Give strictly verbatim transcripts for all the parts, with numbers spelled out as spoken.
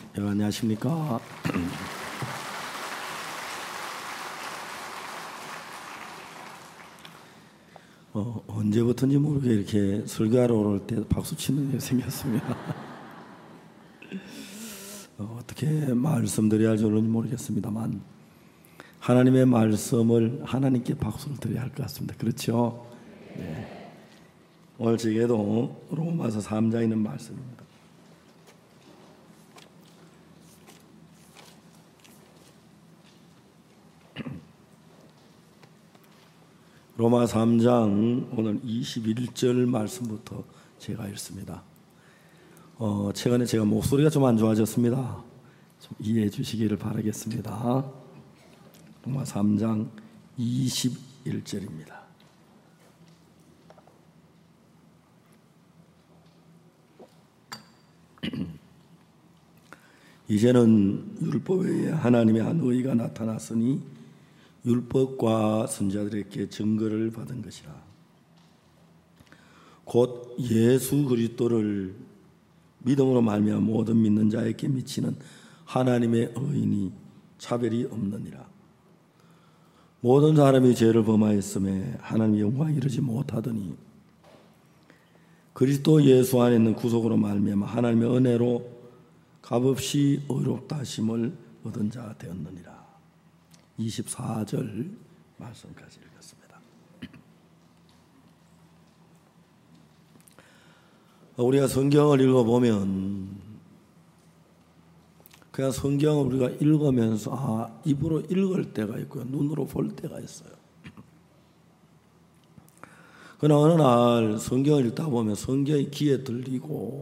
여러분 안녕하십니까? 어, 언제부터인지 모르게 이렇게 설교하러 올 때 박수 치는 일이 생겼습니다. 어, 어떻게 말씀드려야 할지 모르겠습니다만 하나님의 말씀을 하나님께 박수를 드려야 할 것 같습니다. 그렇죠? 네. 오늘 저에게도 로마서 삼 장에 있는 말씀입니다. 로마 삼 장 오늘 이십일 절 말씀부터 제가 읽습니다. 어, 최근에 제가 목소리가 좀 안 좋아졌습니다. 좀 이해해 주시기를 바라겠습니다. 로마 삼 장 이십일 절입니다. 이제는 율법 외에 하나님의 한 의가 나타났으니 율법과 선지자들에게 증거를 받은 것이라. 곧 예수 그리스도를 믿음으로 말미암아 모든 믿는 자에게 미치는 하나님의 의인이 차별이 없느니라. 모든 사람이 죄를 범하였음에 하나님의 영광에 이르지 못하더니 그리스도 예수 안에 있는 구속으로 말미암아 하나님의 은혜로 값없이 의롭다 하심을 얻은 자 되었느니라. 이십사 절 말씀까지 읽었습니다. 우리가 성경을 읽어보면 그냥 성경을 우리가 읽으면서 아, 입으로 읽을 때가 있고요, 눈으로 볼 때가 있어요. 그러나 어느 날 성경을 읽다 보면 성경이 귀에 들리고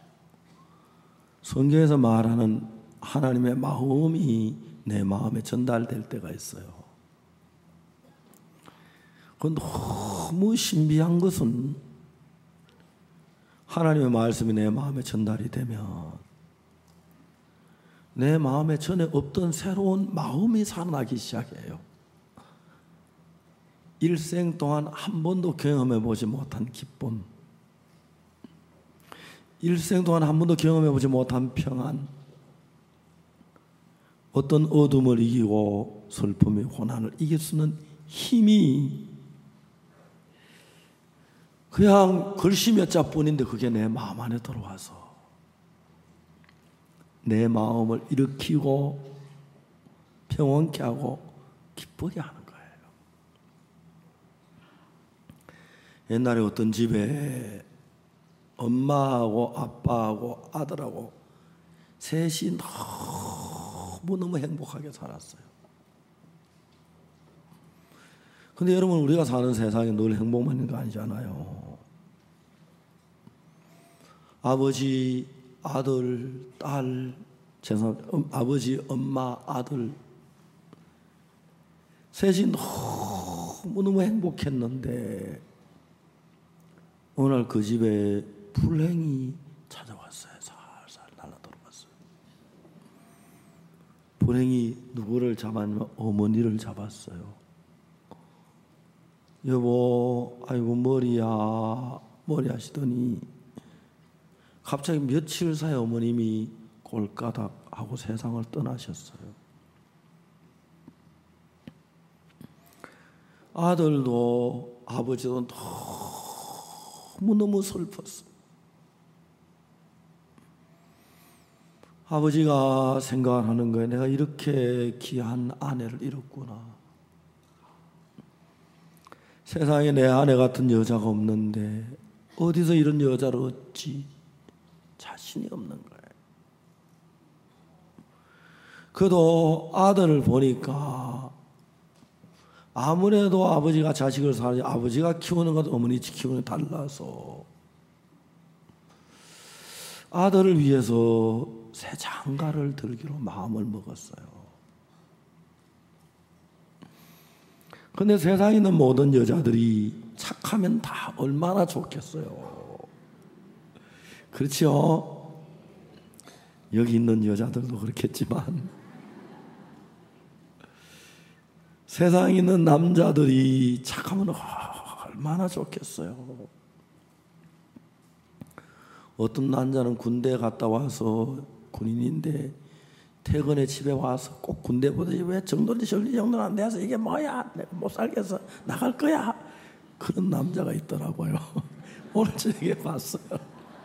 성경에서 말하는 하나님의 마음이 내 마음에 전달될 때가 있어요. 그건 너무 신비한 것은 하나님의 말씀이 내 마음에 전달이 되면 내 마음에 전에 없던 새로운 마음이 살아나기 시작해요. 일생 동안 한 번도 경험해 보지 못한 기쁨, 일생 동안 한 번도 경험해 보지 못한 평안, 어떤 어둠을 이기고 슬픔의 고난을 이길 수 있는 힘이 그냥 글씨 몇 자뿐인데 그게 내 마음 안에 들어와서 내 마음을 일으키고 평온케 하고 기쁘게 하는 거예요. 옛날에 어떤 집에 엄마하고 아빠하고 아들하고 셋이 너무너무 행복하게 살았어요. 근데 여러분, 우리가 사는 세상에 늘 행복만 있는 거 아니잖아요. 아버지, 아들, 딸, 죄송합니다. 음, 아버지, 엄마, 아들 셋이 너무너무 행복했는데 어느 날 그 집에 불행이 찾아왔어요. 살살 날아들어왔어요. 불행이 누구를 잡았냐면 어머니를 잡았어요. 여보, 아이고 머리야, 머리 하시더니 갑자기 며칠 사이 어머님이 꼴까닥하고 세상을 떠나셨어요. 아들도 아버지도 너무너무 슬펐어요. 아버지가 생각하는 거예요. 내가 이렇게 귀한 아내를 잃었구나. 세상에 내 아내 같은 여자가 없는데 어디서 이런 여자를 얻지? 자신이 없는 거예요. 그래도 아들을 보니까 아무래도 아버지가 자식을 살지 아버지가 키우는 것 어머니 키우는 것 달라서 아들을 위해서 새 장가를 들기로 마음을 먹었어요. 그런데 세상에 있는 모든 여자들이 착하면 다 얼마나 좋겠어요. 그렇죠? 여기 있는 여자들도 그렇겠지만 세상에 있는 남자들이 착하면 얼마나 좋겠어요. 어떤 남자는 군대 갔다 와서 군인인데 퇴근에 집에 와서 꼭 군대 보듯이 왜 정도지 정리 정도는 안 돼서 이게 뭐야, 내가 못 살겠어, 나갈 거야, 그런 남자가 있더라고요. 오늘 저녁에 봤어요.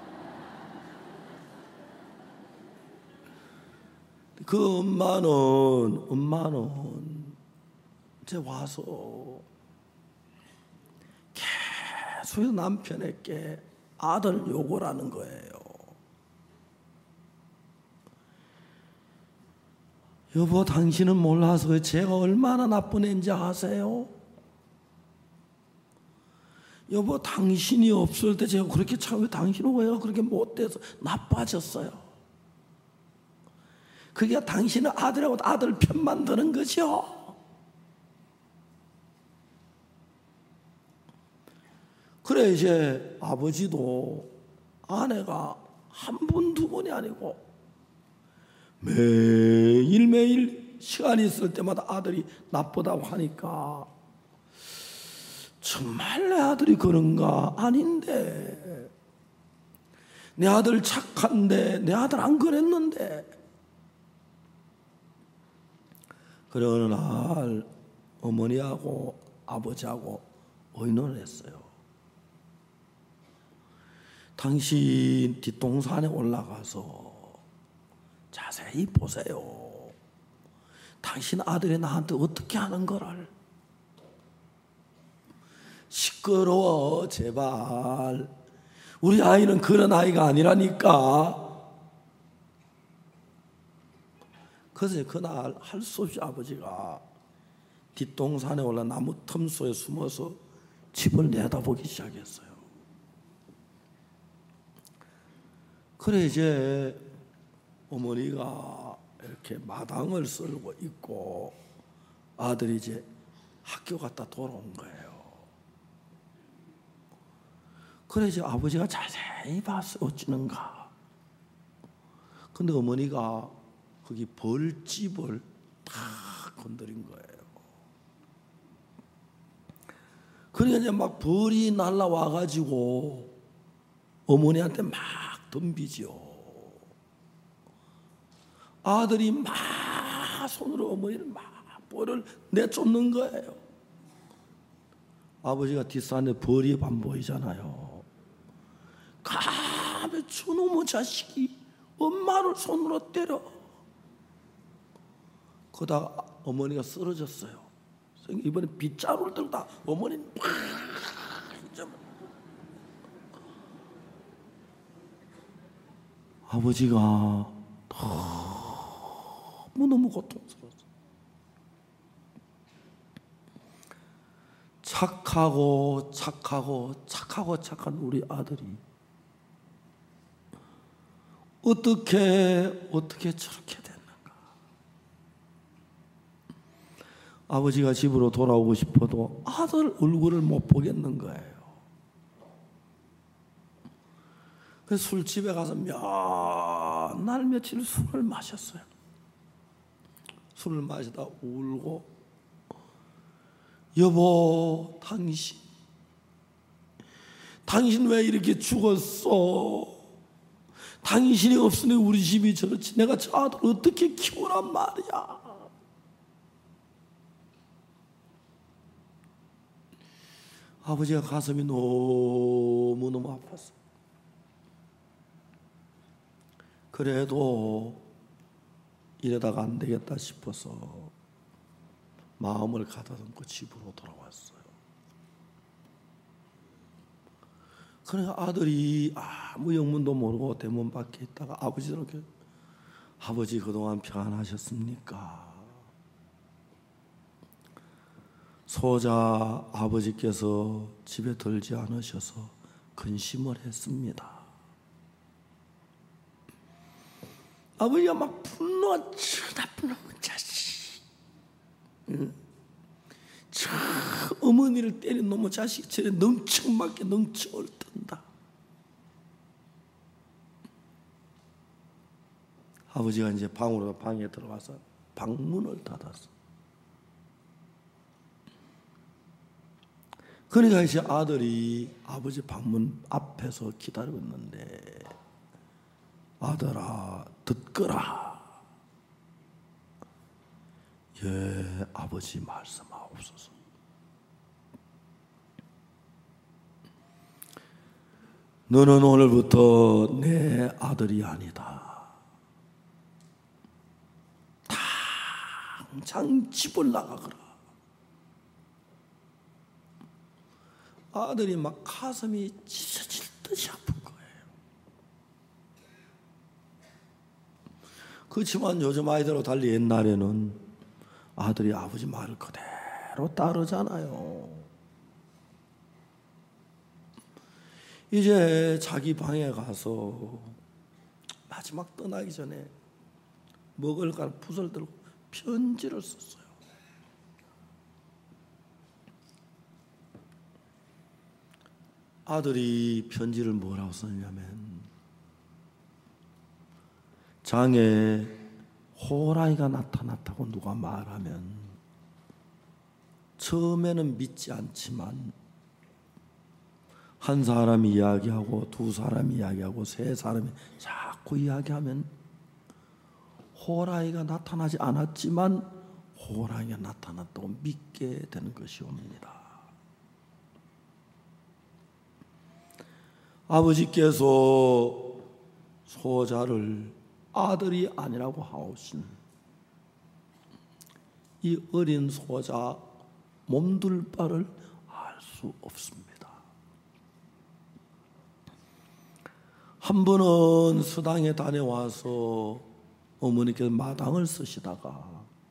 그 엄마는 엄마는 이제 와서 계속 남편에게 아들 욕을 하는 거예요. 여보, 당신은 몰라서 제가 얼마나 나쁜 애인지 아세요? 여보, 당신이 없을 때 제가 그렇게 참, 왜 당신은 왜 그렇게 못돼서 나빠졌어요? 그게 당신은 아들하고 아들 편만 드는 거죠. 그래, 이제 아버지도 아내가 한 분 두 분이 아니고 매일매일 시간이 있을 때마다 아들이 나쁘다고 하니까 정말 내 아들이 그런가? 아닌데, 내 아들 착한데, 내 아들 안 그랬는데. 그래, 어느 날 어머니하고 아버지하고 의논을 했어요. 당신 뒷동산에 올라가서 자세히 보세요. 당신 아들이 나한테 어떻게 하는 거를. 시끄러워, 제발. 우리 아이는 그런 아이가 아니라니까. 그래서 그날 할 수 없이 아버지가 뒷동산에 올라 나무 틈소에 숨어서 집을 내다보기 시작했어요. 그래, 이제 어머니가 이렇게 마당을 쓸고 있고 아들이 이제 학교 갔다 돌아온 거예요. 그래, 이제 아버지가 자세히 봤어요. 어찌는가. 근데 어머니가 거기 벌집을 탁 건드린 거예요. 그러니까 이제 막 벌이 날라와가지고 어머니한테 막 덤비죠. 아들이 막 손으로 어머니를 막 벌을 내쫓는 거예요. 아버지가 뒷산에 벌이 안 보이잖아요. 감히 저놈의 자식이 엄마를 손으로 때려. 그러다가 어머니가 쓰러졌어요. 이번에 빗자루를 들다 어머니는 팍. 아버지가 너무너무 고통스러웠어요. 착하고 착하고 착하고 착한 우리 아들이 어떻게 어떻게 저렇게 됐는가. 아버지가 집으로 돌아오고 싶어도 아들 얼굴을 못 보겠는 거예요. 그래서 술집에 가서 몇 날 며칠 술을 마셨어요. 술을 마시다 울고, 여보, 당신 당신 왜 이렇게 죽었어? 당신이 없으니 우리 집이 저렇지. 내가 저 아들 어떻게 키우란 말이야. 아버지가 가슴이 너무너무 아팠어요. 그래도 이러다가 안 되겠다 싶어서 마음을 가다듬고 집으로 돌아왔어요. 그러니까 아들이 아무 영문도 모르고 대문 밖에 있다가 아버지들에게, 아버지 그동안 평안하셨습니까? 소자 아버지께서 집에 들지 않으셔서 근심을 했습니다. 아버지가 막 분노, 저 나쁜 놈의 자식, 응? 저 어머니를 때린 놈의 자식, 저래 능청맞게 능청을 뜬다. 아버지가 이제 방으로 방에 들어가서 방문을 닫았어. 그러니까 이제 아들이 아버지 방문 앞에서 기다리고 있는데, 아들아, 듣거라. 예, 아버지 말씀하옵소서. 너는 오늘부터 내 아들이 아니다. 당장 집을 나가거라. 아들이 막 가슴이 찢어질 듯이 아픈 거예요. 그렇지만 요즘 아이들하고 달리 옛날에는 아들이 아버지 말을 그대로 따르잖아요. 이제 자기 방에 가서 마지막 떠나기 전에 먹을 갈 붓을 들고 편지를 썼어요. 아들이 편지를 뭐라고 썼냐면, 장에 호랑이가 나타났다고 누가 말하면 처음에는 믿지 않지만 한 사람이 이야기하고 두 사람이 이야기하고 세 사람이 자꾸 이야기하면 호랑이가 나타나지 않았지만 호랑이가 나타났다고 믿게 되는 것이옵니다. 아버지께서 소자를 아들이 아니라고 하오신 이 어린 소자 몸둘 바를 알 수 없습니다. 한 번은 수당에 다녀와서 어머니께서 마당을 쓰시다가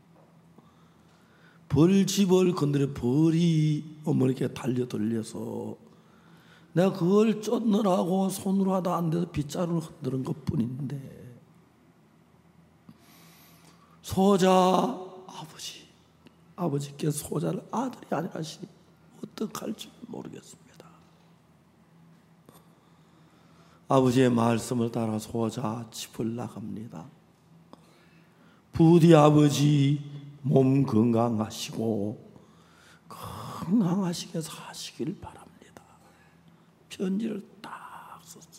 벌집을 건드려 벌이 어머니께 달려들려서 내가 그걸 쫓느라고 손으로 하다 안 돼서 빗자루를 흔드는 것뿐인데, 소자 아버지, 아버지께서 소자를 아들이 아니라 하시니 어떡할지 모르겠습니다. 아버지의 말씀을 따라 소자 집을 나갑니다. 부디 아버지 몸 건강하시고 건강하시게 사시길 바랍니다. 편지를 딱 썼어요.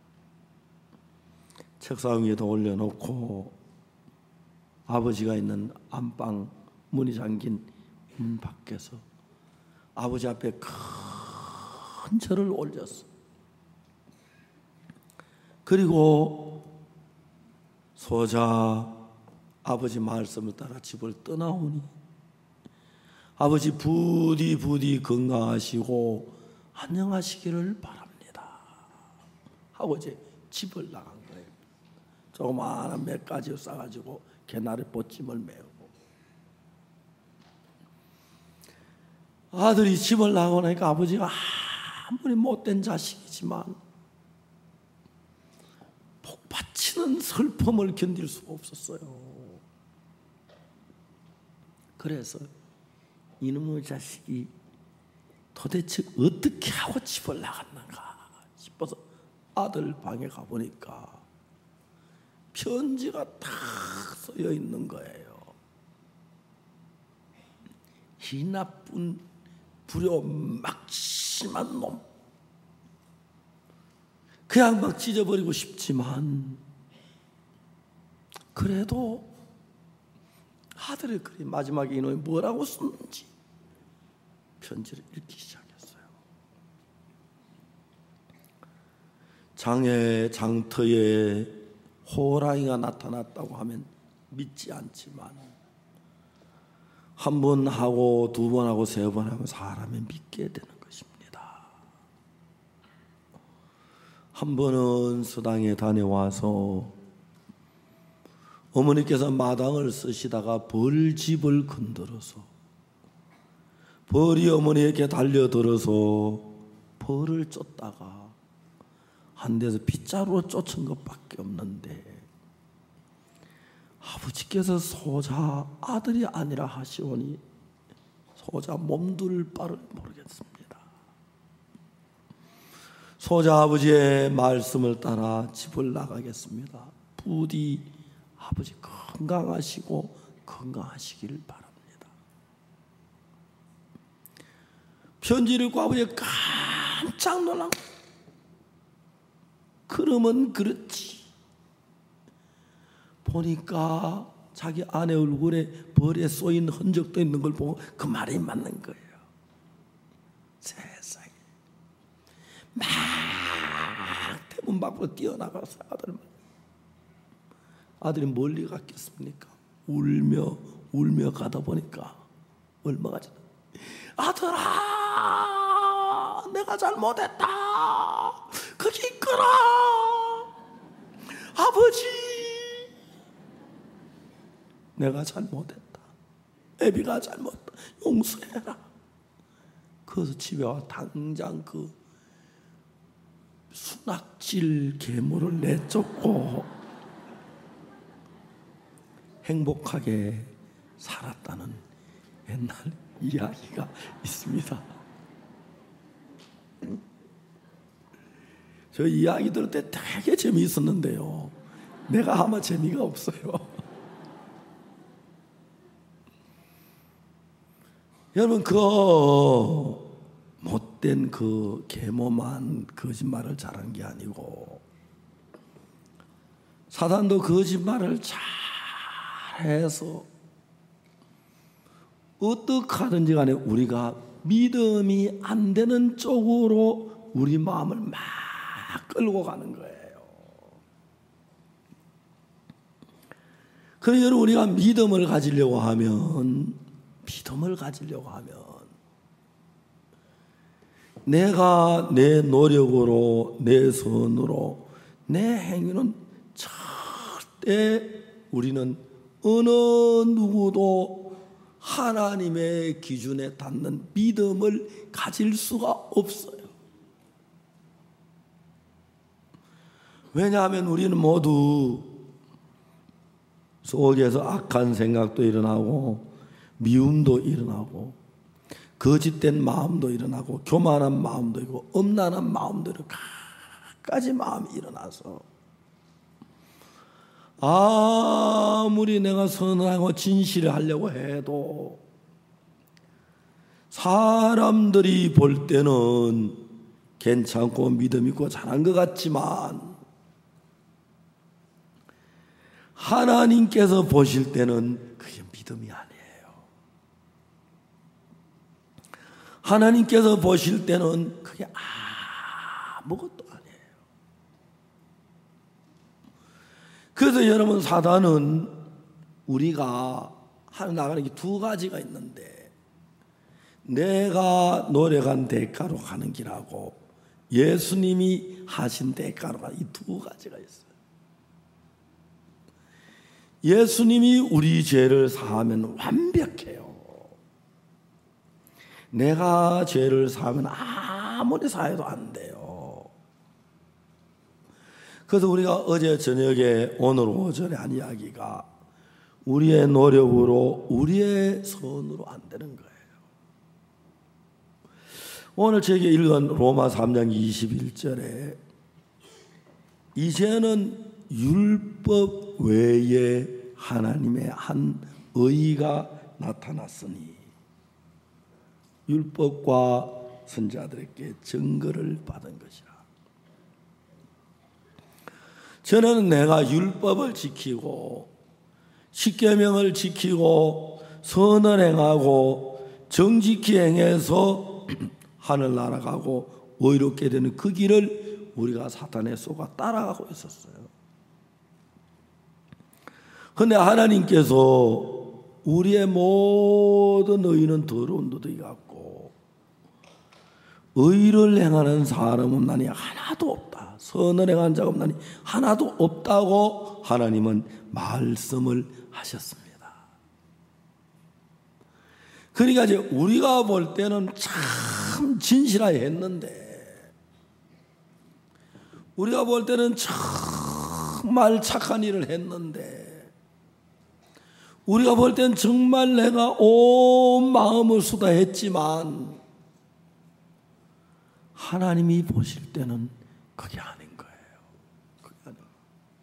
책상 위에다 올려놓고 아버지가 있는 안방 문이 잠긴 문 밖에서 아버지 앞에 큰 절을 올렸어. 그리고 소자 아버지 말씀을 따라 집을 떠나오니 아버지 부디 부디 건강하시고 안녕하시기를 바랍니다 하고 이제 집을 나간 거예요. 조그마한 몇 가지 싸가지고 개나리 보찜을 메우고. 아들이 집을 나가고 나니까 아버지가 아무리 못된 자식이지만 복받치는 슬픔을 견딜 수가 없었어요. 그래서 이놈의 자식이 도대체 어떻게 하고 집을 나갔는가 싶어서 아들 방에 가보니까 편지가 딱 쓰여 있는 거예요. 이 나쁜 불효 막심한 놈, 그냥 막 찢어버리고 싶지만 그래도 아들의 글이 마지막에 이놈이 뭐라고 썼는지 편지를 읽기 시작했어요. 장에 장터에 호랑이가 나타났다고 하면 믿지 않지만 한 번 하고 두 번 하고 세 번 하면 사람이 믿게 되는 것입니다. 한 번은 수당에 다녀와서 어머니께서 마당을 쓰시다가 벌집을 건드려서 벌이 어머니에게 달려들어서 벌을 쫓다가 한 대에서 빗자루로 쫓은 것밖에 없는데 아버지께서 소자 아들이 아니라 하시오니 소자 몸둘 바를 모르겠습니다. 소자 아버지의 말씀을 따라 집을 나가겠습니다. 부디 아버지 건강하시고 건강하시기를 바랍니다. 편지를 읽고 아버지가 깜짝 놀란 거예요. 그러면 그렇지, 보니까 자기 아내 얼굴에 벌에 쏘인 흔적도 있는 걸 보고 그 말이 맞는 거예요. 세상에. 막 대문 밖으로 뛰어나가서 아들, 아들이 멀리 갔겠습니까? 울며 울며 가다 보니까 얼마가 지나, 아들아, 내가 잘못했다. 거기 있거라. 아버지, 내가 잘못했다. 애비가 잘못했다. 용서해라. 그래서 집에 와 당장 그 수납질 계모를 내쫓고 행복하게 살았다는 옛날 이야기가 있습니다. 저 이야기 들을 때 되게 재미있었는데요, 내가 아마 재미가 없어요. 여러분, 그 못된 그 계모만 거짓말을 잘한 게 아니고 사단도 거짓말을 잘해서 어떻게 하든지 간에 우리가 믿음이 안 되는 쪽으로 우리 마음을 막 끌고 가는 거예요. 그래서 여러분, 우리가 믿음을 가지려고 하면 믿음을 가지려고 하면 내가 내 노력으로, 내 선으로, 내 행위는 절대 우리는 어느 누구도 하나님의 기준에 닿는 믿음을 가질 수가 없어요. 왜냐하면 우리는 모두 속에서 악한 생각도 일어나고 미움도 일어나고 거짓된 마음도 일어나고 교만한 마음도 있고 엄란한 마음도 있고 갖가지 마음이 일어나서 아무리 내가 선하고 진실을 하려고 해도 사람들이 볼 때는 괜찮고 믿음 있고 잘한 것 같지만 하나님께서 보실 때는 그게 믿음이 아니에요. 하나님께서 보실 때는 그게 아무것도 아니에요. 그래서 여러분, 사단은 우리가 하나 나가는 게 두 가지가 있는데, 내가 노력한 대가로 가는 길하고 예수님이 하신 대가로 가는 이 두 가지가 있어요. 예수님이 우리 죄를 사하면 완벽해요. 내가 죄를 사하면 아무리 사해도 안 돼요. 그래서 우리가 어제 저녁에 오늘 오전에 한 이야기가 우리의 노력으로, 우리의 선으로 안 되는 거예요. 오늘 제게 읽은 로마 삼 장 이십일 절에 이제는 율법 외에 하나님의 한 의가 나타났으니 율법과 선자들에게 증거를 받은 것이라. 저는 내가 율법을 지키고 십계명을 지키고 선을 행하고 정직히 행해서 하늘나라 가고 의롭게 되는 그 길을 우리가 사탄의 속아 따라가고 있었어요. 그런데 하나님께서 우리의 모든 의는 더러운 도둑이 같고 의를 행하는 사람은 나니 하나도 없다. 선을 행한 자가 없나니 하나도 없다고 하나님은 말씀을 하셨습니다. 그러니까 이제 우리가 볼 때는 참 진실하게 했는데, 우리가 볼 때는 정말 착한 일을 했는데, 우리가 볼 때는 정말 내가 온 마음을 쏟아했지만 하나님이 보실 때는 그게 아닌 거예요. 그게 아닌 거예요.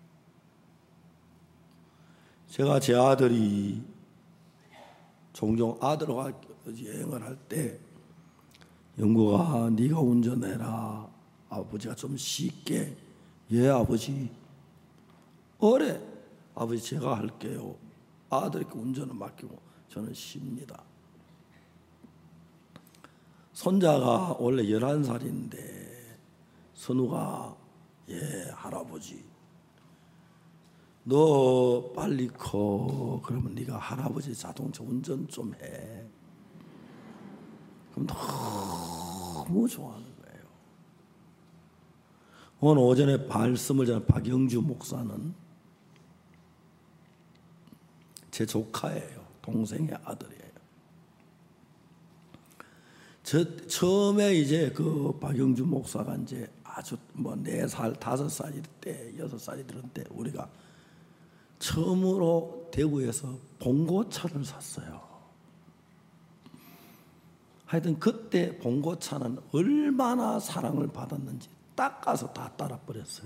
제가 제 아들이 종종 아들과 여행을 할 때 영구가 네가 운전해라. 아버지가 좀 쉽게. 예 아버지. 어래 아버지 제가 할게요. 아들에게 운전을 맡기고 저는 쉽니다. 손자가 원래 열한 살인데 선우가 예 할아버지 너 빨리 커. 그러면 네가 할아버지 자동차 운전 좀 해. 그럼 너무 좋아하는 거예요. 오늘 오전에 말씀을 전한 박영주 목사는 제 조카예요. 동생의 아들이에요. 저 처음에 이제 그 박영주 목사가 이제 아주 뭐 네 살, 다섯 살일 때, 여섯 살이 들 때 우리가 처음으로 대구에서 봉고차를 샀어요. 하여튼 그때 봉고차는 얼마나 사랑을 받았는지 딱 가서 다 따라 버렸어요.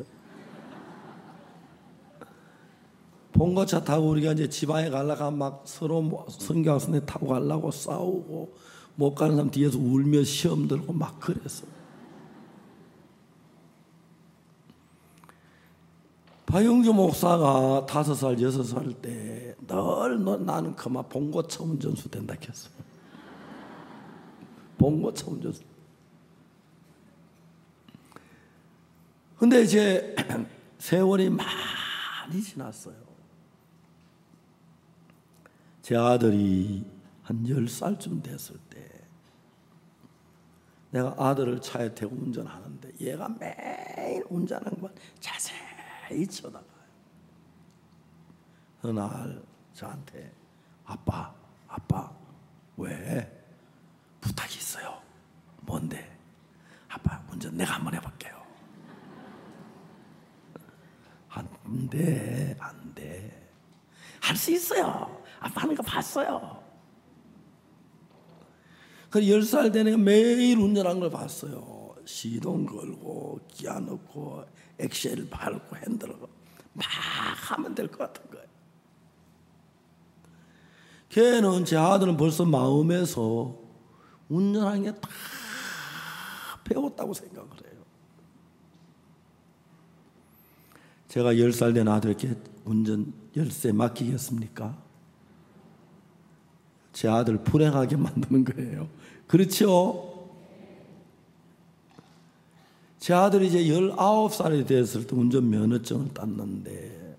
봉고차 타고 우리가 이제 지방에 가려고 막 서로 성경학생회 타고 가려고 싸우고 못 가는 사람 뒤에서 울며 시험 들고 막 그랬어요. 박영주 목사가 다섯 살, 여섯 살 때 늘 나는 그만 봉고차 운전수 된다 했어. 봉고차 운전수. 근데 이제 세월이 많이 지났어요. 제 아들이 한 열 살쯤 됐을 때 내가 아들을 차에 태우고 운전하는데 얘가 매일 운전하는 걸 자세히 쳐다봐요. 어느 날 저한테 아빠, 아빠 왜? 부탁이 있어요. 뭔데? 아빠 운전 내가 한번 해볼게요. 안 돼, 안 돼. 할 수 있어요. 아빠 하는 거 봤어요. 그 열 살 된 애가 매일 운전하는 걸 봤어요. 시동 걸고 기아 넣고 엑셀 밟고 핸들 막 하면 될 것 같은 거예요. 걔는 제 아들은 벌써 마음에서 운전하는 게 다 배웠다고 생각을 해요. 제가 열 살 된 아들에게 운전 열쇠 맡기겠습니까? 제 아들 불행하게 만드는 거예요. 그렇죠? 제 아들이 이제 열아홉 살이 됐을 때 운전면허증을 땄는데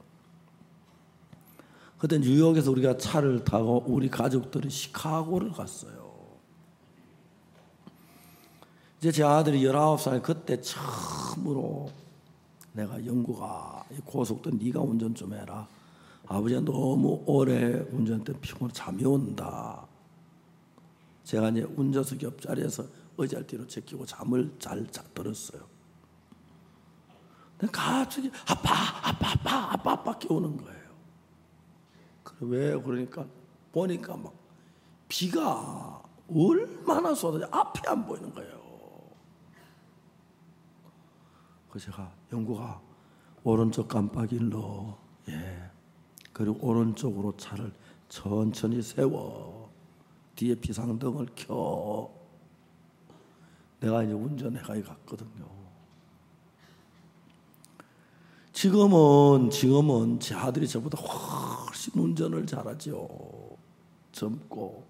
그때 뉴욕에서 우리가 차를 타고 우리 가족들이 시카고를 갔어요. 이제 제 아들이 열아홉 살 그때 처음으로 내가 영구가 고속도로 네가 운전 좀 해라. 아버지가 너무 오래 운전할 때 피곤해 잠이 온다. 제가 이제 운전석 옆자리에서 의자 뒤로 제끼고 잠을 잘 들었어요. 근데 갑자기 아빠, 아빠, 아빠, 아빠, 아빠 깨우는 거예요. 그래 왜 그러니까 보니까 막 비가 얼마나 쏟아져 앞이 안 보이는 거예요. 그래서 제가 영구가 오른쪽 깜빡이를 넣어. 예. 그리고 오른쪽으로 차를 천천히 세워. 뒤에 비상등을 켜. 내가 이제 운전해가 갔거든요. 지금은 지금은 제 아들이 저보다 훨씬 운전을 잘하죠. 젊고.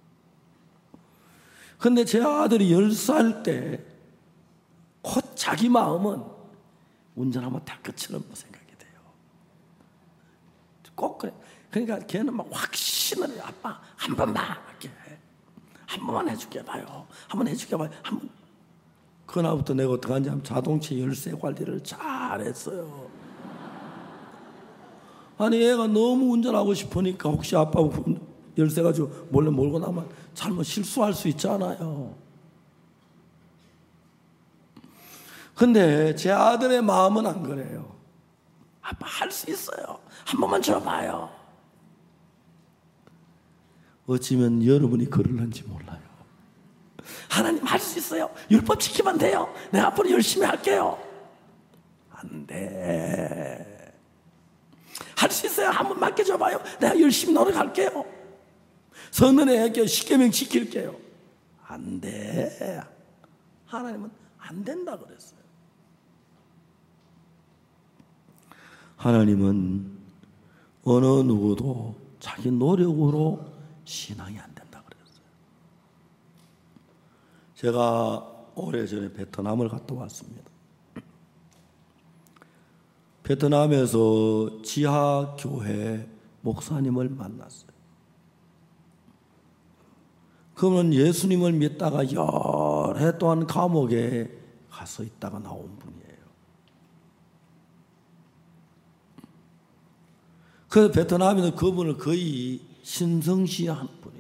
근데 제 아들이 열 살 때 곧 자기 마음은 운전하면 다 끝처럼 생각이 돼요. 꼭 그래. 그러니까 걔는 막 확신을 해요. 아빠 한 번만 할게. 한 번만 해줄게 봐요. 한 번 해줄게 봐요. 한 번. 그날부터 내가 어떻게 하는지 하면 자동차 열쇠 관리를 잘했어요. 아니 얘가 너무 운전하고 싶으니까 혹시 아빠 열쇠 가지고 몰래 몰고 나면 잘못 실수할 수 있잖아요. 근데 제 아들의 마음은 안 그래요. 아빠 할 수 있어요. 한 번만 줘봐요. 어찌면 여러분이 그럴는지 몰라요. 하나님 할 수 있어요. 율법 지키면 돼요. 내가 앞으로 열심히 할게요. 안 돼. 할 수 있어요. 한 번 맡겨줘봐요. 내가 열심히 노력할게요. 선언해야겠요. 십계명 지킬게요. 안 돼. 하나님은 안 된다 그랬어요. 하나님은 어느 누구도 자기 노력으로 신앙이 안 된다 그랬어요. 제가 오래전에 베트남을 갔다 왔습니다. 베트남에서 지하교회 목사님을 만났어요. 그분은 예수님을 믿다가 여러 해 동안 감옥에 가서 있다가 나온 분이에요. 그래서 베트남에서 그분을 거의 신성시한 분이에요.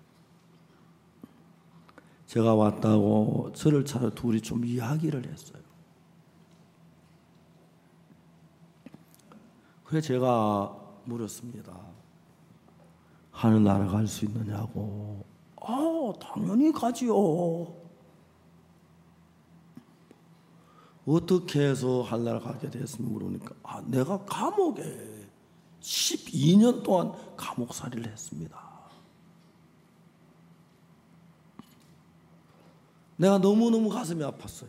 제가 왔다고 저를 찾아 둘이 좀 이야기를 했어요. 그래서 제가 물었습니다. 하늘나라 갈 수 있느냐고. 아, 당연히 가지요. 어떻게 해서 하늘나라 가게 됐습니까? 그러니까 아, 내가 감옥에 십이 년 동안 감옥살이를 했습니다. 내가 너무너무 가슴이 아팠어요.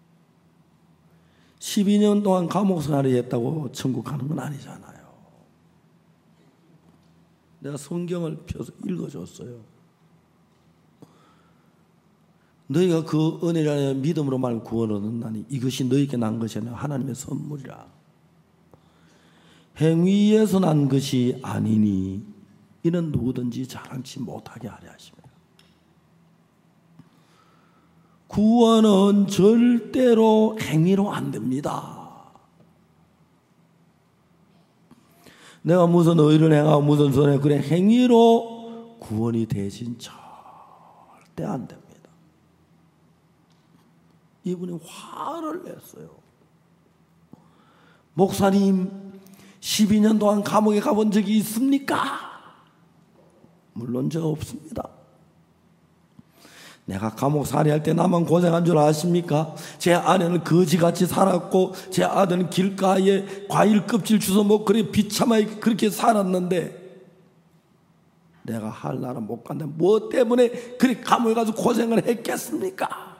십이 년 동안 감옥살이 했다고 천국 가는 건 아니잖아요. 내가 성경을 펴서 읽어줬어요. 너희가 그 은혜를 안에 믿음으로 말하면 구원을 얻는다니 이것이 너희에게 난 것이 아니라 하나님의 선물이라. 행위에서 난 것이 아니니 이는 누구든지 자랑치 못하게 하려 하십니다. 구원은 절대로 행위로 안 됩니다. 내가 무슨 의를 행하고 무슨 선을 그래 행위로 구원이 되진 절대 안 됩니다. 이분이 화를 냈어요. 목사님, 십이 년 동안 감옥에 가본 적이 있습니까? 물론 제가 없습니다. 내가 감옥 살이할 때 나만 고생한 줄 아십니까? 제 아내는 거지같이 살았고 제 아들은 길가에 과일 껍질 주워 먹고 그렇게 비참하게 그렇게 살았는데 내가 할 나라 못 간다. 뭐 때문에 그렇게 감옥에 가서 고생을 했겠습니까?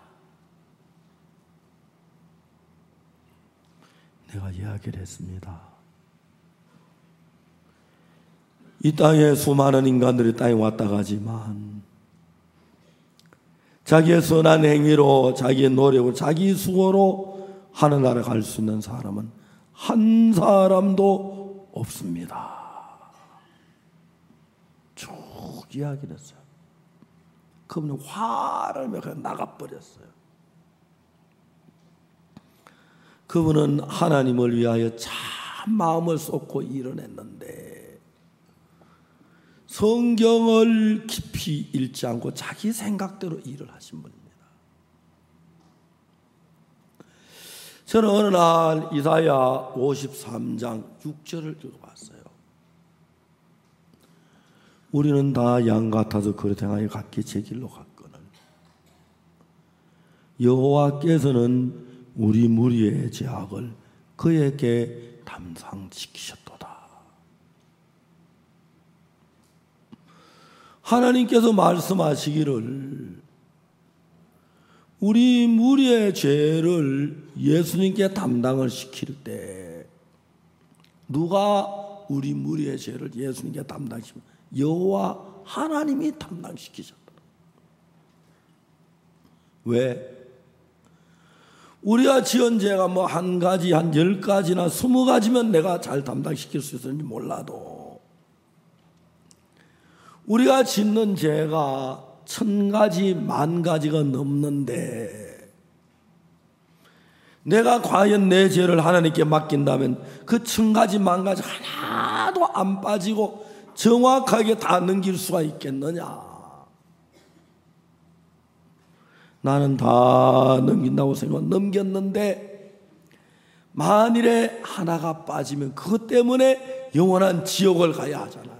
내가 이야기를 했습니다. 이 땅에 수많은 인간들이 땅에 왔다 가지만 자기의 선한 행위로 자기의 노력으로 자기 수고로 하늘나라 갈 수 있는 사람은 한 사람도 없습니다. 쭉 이야기를 했어요. 그분은 화를 내서 나가버렸어요. 그분은 하나님을 위하여 참 마음을 쏟고 일을 했는데 성경을 깊이 읽지 않고 자기 생각대로 일을 하신 분입니다. 저는 어느 날 이사야 오십삼 장 육 절을 읽어봤어요. 우리는 다 양 같아서 그릇 행하여 각기 제 길로 갔거늘 여호와께서는 우리 무리의 죄악을 그에게 담당시키셨도다. 하나님께서 말씀하시기를 우리 무리의 죄를 예수님께 담당을 시킬 때 누가 우리 무리의 죄를 예수님께 담당시키면 여호와 하나님이 담당시키셨다. 왜? 우리가 지은 죄가 뭐 한 가지, 한 열 가지나 스무 가지면 내가 잘 담당시킬 수 있을지 몰라도 우리가 짓는 죄가 천 가지, 만 가지가 넘는데 내가 과연 내 죄를 하나님께 맡긴다면 그 천 가지, 만 가지 하나도 안 빠지고 정확하게 다 넘길 수가 있겠느냐? 나는 다 넘긴다고 생각하고 넘겼는데 만일에 하나가 빠지면 그것 때문에 영원한 지옥을 가야 하잖아요.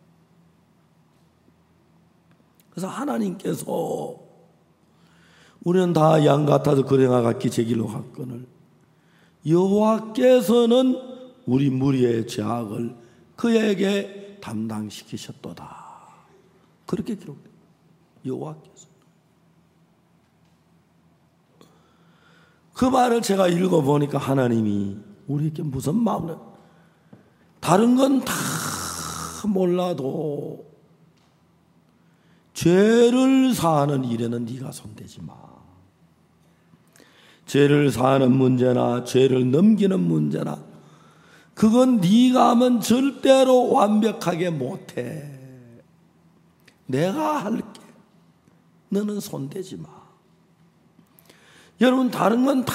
그래서 하나님께서 우리는 다 양 같아서 그래가 같기 제 길로 갔거늘 여호와께서는 우리 무리의 죄악을 그에게 담당시키셨도다. 그렇게 기록돼요. 여호와께서. 그 말을 제가 읽어보니까 하나님이 우리에게 무슨 마음을 다른 건 다 몰라도 죄를 사하는 일에는 네가 손대지 마. 죄를 사하는 문제나 죄를 넘기는 문제나 그건 네가 하면 절대로 완벽하게 못해. 내가 할게. 너는 손대지 마. 여러분, 다른 건 다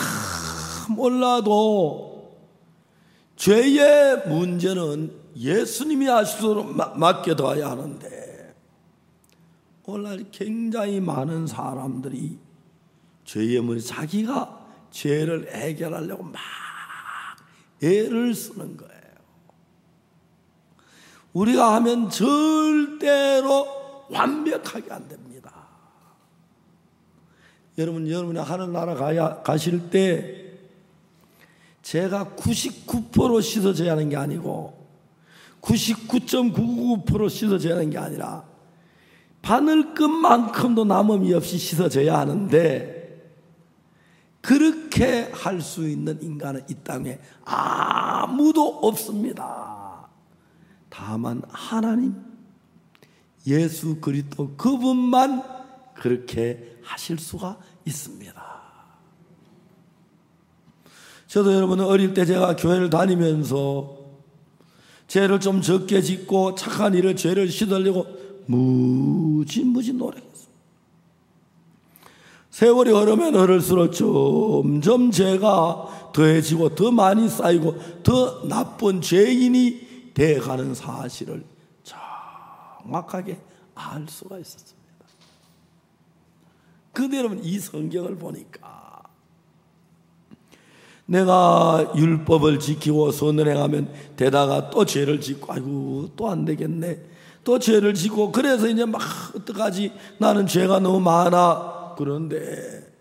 몰라도 죄의 문제는 예수님이 하시도록 맡겨둬야 하는데, 오늘날 굉장히 많은 사람들이 죄의 문제, 자기가 죄를 해결하려고 막 애를 쓰는 거예요. 우리가 하면 절대로 완벽하게 안 됩니다. 여러분, 여러분이 하늘나라 가야, 가실 때 제가 구십구 퍼센트 씻어져야 하는 게 아니고 구십구 점 구구 퍼센트 씻어져야 하는 게 아니라 바늘끝만큼도 남음이 없이 씻어져야 하는데, 그렇게 할 수 있는 인간은 이 땅에 아무도 없습니다. 다만 하나님, 예수 그리스도 그분만 그렇게 하실 수가 있습니다. 저도 여러분, 어릴 때 제가 교회를 다니면서 죄를 좀 적게 짓고 착한 일을 죄를 씻으려고 무지무지 노력했어요. 세월이 흐르면 흐를수록 점점 죄가 더해지고 더 많이 쌓이고 더 나쁜 죄인이 돼가는 사실을 정확하게 알 수가 있었습니다. 그런데 여러분, 이 성경을 보니까 내가 율법을 지키고 선을 행하면 되다가 또 죄를 짓고, 아이고 또 안 되겠네, 또 죄를 짓고, 그래서 이제 막 어떡하지, 나는 죄가 너무 많아. 그런데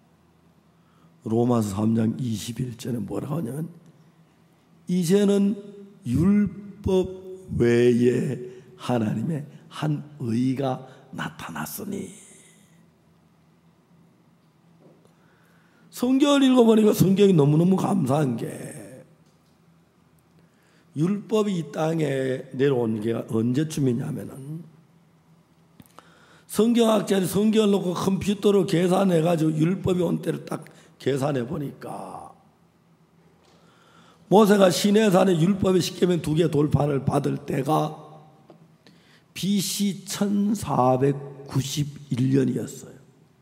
로마서 삼 장 이십일 절에 뭐라고 하냐면, 이제는 율법 외에 하나님의 한 의가 나타났으니. 성경을 읽어보니까 성경이 너무너무 감사한 게, 율법이 이 땅에 내려온 게 언제쯤이냐면은, 성경학자들이 성경을 놓고 컴퓨터로 계산해가지고 율법이 온 때를 딱 계산해 보니까, 모세가 시내산에 율법의 십계명 두 개 돌판을 받을 때가 비씨 천사백구십일 년이었어요.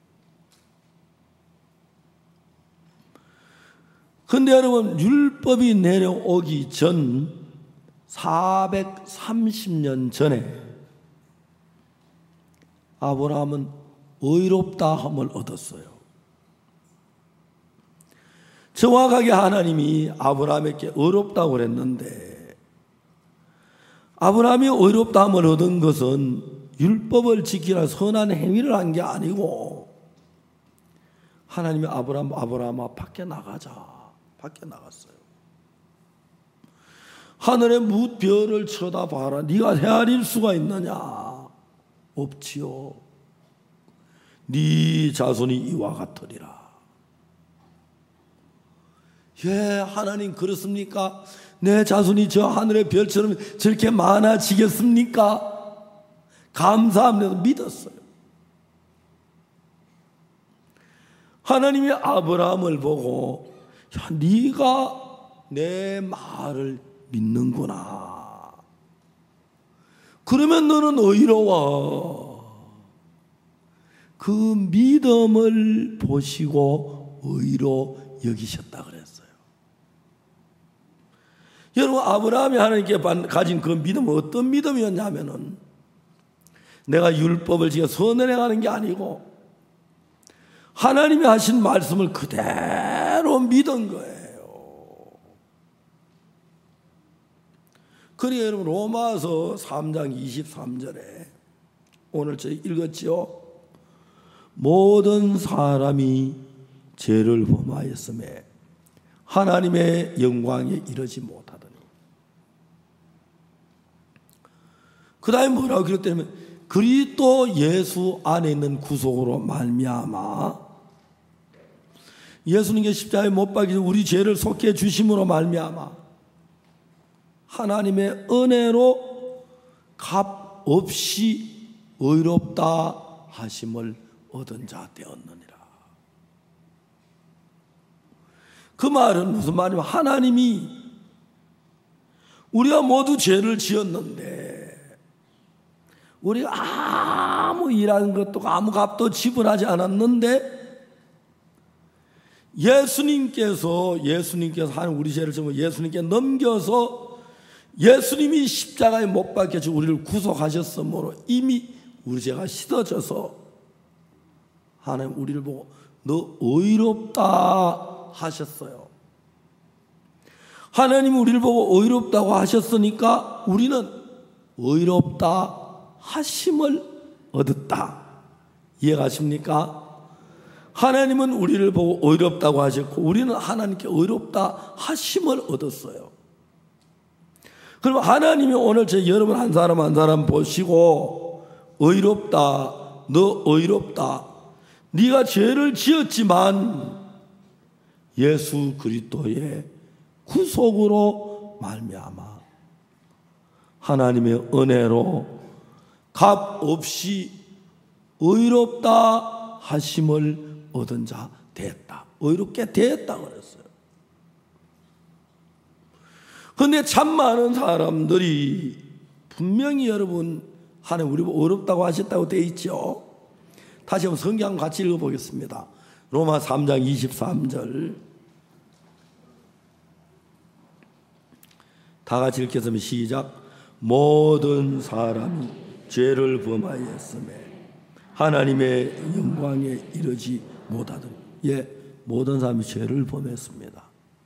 근데 여러분, 율법이 내려오기 전 사백삼십 년 전에 아브라함은 의롭다함을 얻었어요. 정확하게 하나님이 아브라함에게 의롭다고 그랬는데, 아브라함이 의롭다함을 얻은 것은 율법을 지키라 선한 행위를 한 게 아니고, 하나님이 아브라함, 아브라함아 밖에 나가자, 밖에 나갔어요. 하늘의 무별을 쳐다봐라. 네가 헤아릴 수가 있느냐? 없지요. 네 자손이 이와 같으리라. 예, 하나님 그렇습니까? 내 자손이 저 하늘의 별처럼 저렇게 많아지겠습니까? 감사합니다. 믿었어요. 하나님이 아브라함을 보고, 야, 네가 내 말을 믿는구나. 그러면 너는 의로워. 그 믿음을 보시고 의로 여기셨다 그랬어요. 여러분, 아브라함이 하나님께 가진 그 믿음은 어떤 믿음이었냐면은, 내가 율법을 지켜 선을 행하는 게 아니고 하나님이 하신 말씀을 그대로 믿은 거예요. 그러니까 여러분, 로마서 삼 장 이십삼 절에 오늘 저희 읽었지요. 모든 사람이 죄를 범하였음에 하나님의 영광에 이르지 못하더니. 그 다음에 뭐라고 그랬다면, 그리스도 예수 안에 있는 구속으로 말미암아, 예수님께 십자가에 못 박혀 우리 죄를 속해 주심으로 말미암아 하나님의 은혜로 값 없이 의롭다 하심을 얻은 자 되었느니라. 그 말은 무슨 말이냐면 하나님이 우리가 모두 죄를 지었는데 우리가 아무 일하는 것도 아무 값도 지불하지 않았는데 예수님께서 예수님께서 하는 우리 죄를 지고 예수님께 넘겨서 예수님이 십자가에 못 박혀서 우리를 구속하셨으므로 이미 우리 죄가 씻어져서 하나님 우리를 보고 너 의롭다 하셨어요. 하나님이 우리를 보고 의롭다고 하셨으니까 우리는 의롭다 하심을 얻었다. 이해가십니까? 하나님은 우리를 보고 의롭다고 하셨고 우리는 하나님께 의롭다 하심을 얻었어요. 그럼 하나님이 오늘 제 여러분 한 사람 한 사람 보시고 의롭다, 너 의롭다, 네가 죄를 지었지만 예수 그리스도의 구속으로 말미암아 하나님의 은혜로 값 없이 의롭다 하심을 얻은 자 됐다. 의롭게 됐다 그랬어요. 그런데 참 많은 사람들이 분명히 여러분 하나님 우리 어렵다고 하셨다고 되어 있죠. 다시 한번 성경 같이 읽어보겠습니다. 로마 삼 장 이십삼 절 다 같이 읽겠습니다. 시작. 모든 사람이 죄를 범하였음에 하나님의 영광에 이르지 못하더니 예, 모든 사람이 죄를 범했습니다.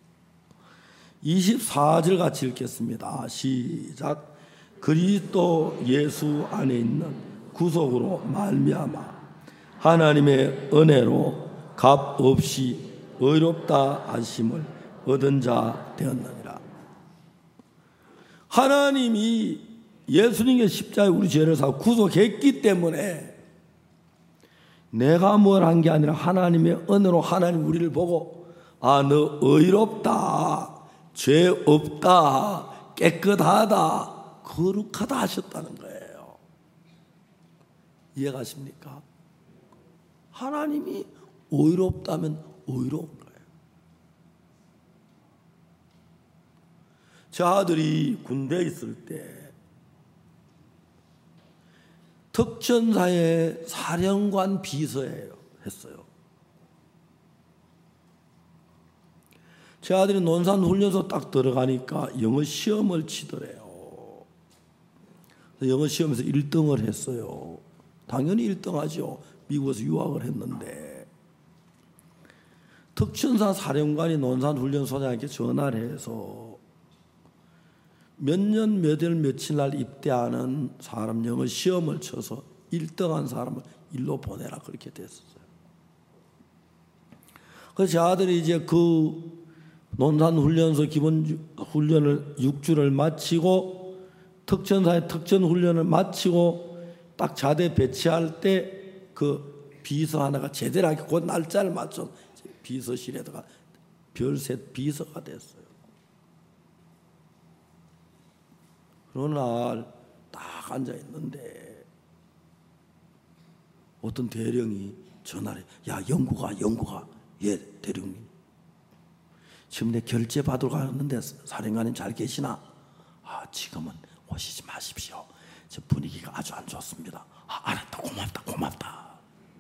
이십사 절 같이 읽겠습니다. 시작. 그리스도 예수 안에 있는 구속으로 말미암아 하나님의 은혜로 값 없이 의롭다 하심을 얻은 자 되었느니라. 하나님이 예수님의 십자가에 우리 죄를 사고 구속했기 때문에 내가 뭘 한 게 아니라 하나님의 은혜로 하나님 우리를 보고 아, 너 의롭다, 죄 없다, 깨끗하다, 거룩하다 하셨다는 거예요. 이해가십니까? 하나님이 의롭다면 의로운 거예요. 제 아들이 군대에 있을 때 특전사의 사령관 비서예요. 했어요. 제 아들이 논산훈련소 딱 들어가니까 영어 시험을 치더래요. 영어 시험에서 일 등을 했어요. 당연히 일 등 하죠. 미국에서 유학을 했는데 특전사 사령관이 논산훈련소장에게 전화를 해서 몇 년 몇 월 며칠 날 입대하는 사람 영어 시험을 쳐서 일 등한 사람을 일로 보내라 그렇게 됐었어요. 그래서 제 아들이 이제 그 논산훈련소 기본 훈련을 육 주를 마치고 특전사의 특전 훈련을 마치고 딱 자대 배치할 때 그 비서 하나가 제대로 하게 그 날짜를 맞춰 비서실에다가 별셋 비서가 됐어요. 어느 날 딱 앉아 있는데 어떤 대령이 전화를 해. 야, 영구가 영구가 예 대령님 지금 내 결제 받으러 가는데 사령관님 잘 계시나? 아, 지금은 오시지 마십시오. 저 분위기가 아주 안 좋습니다. 아, 알았다, 고맙다, 고맙다.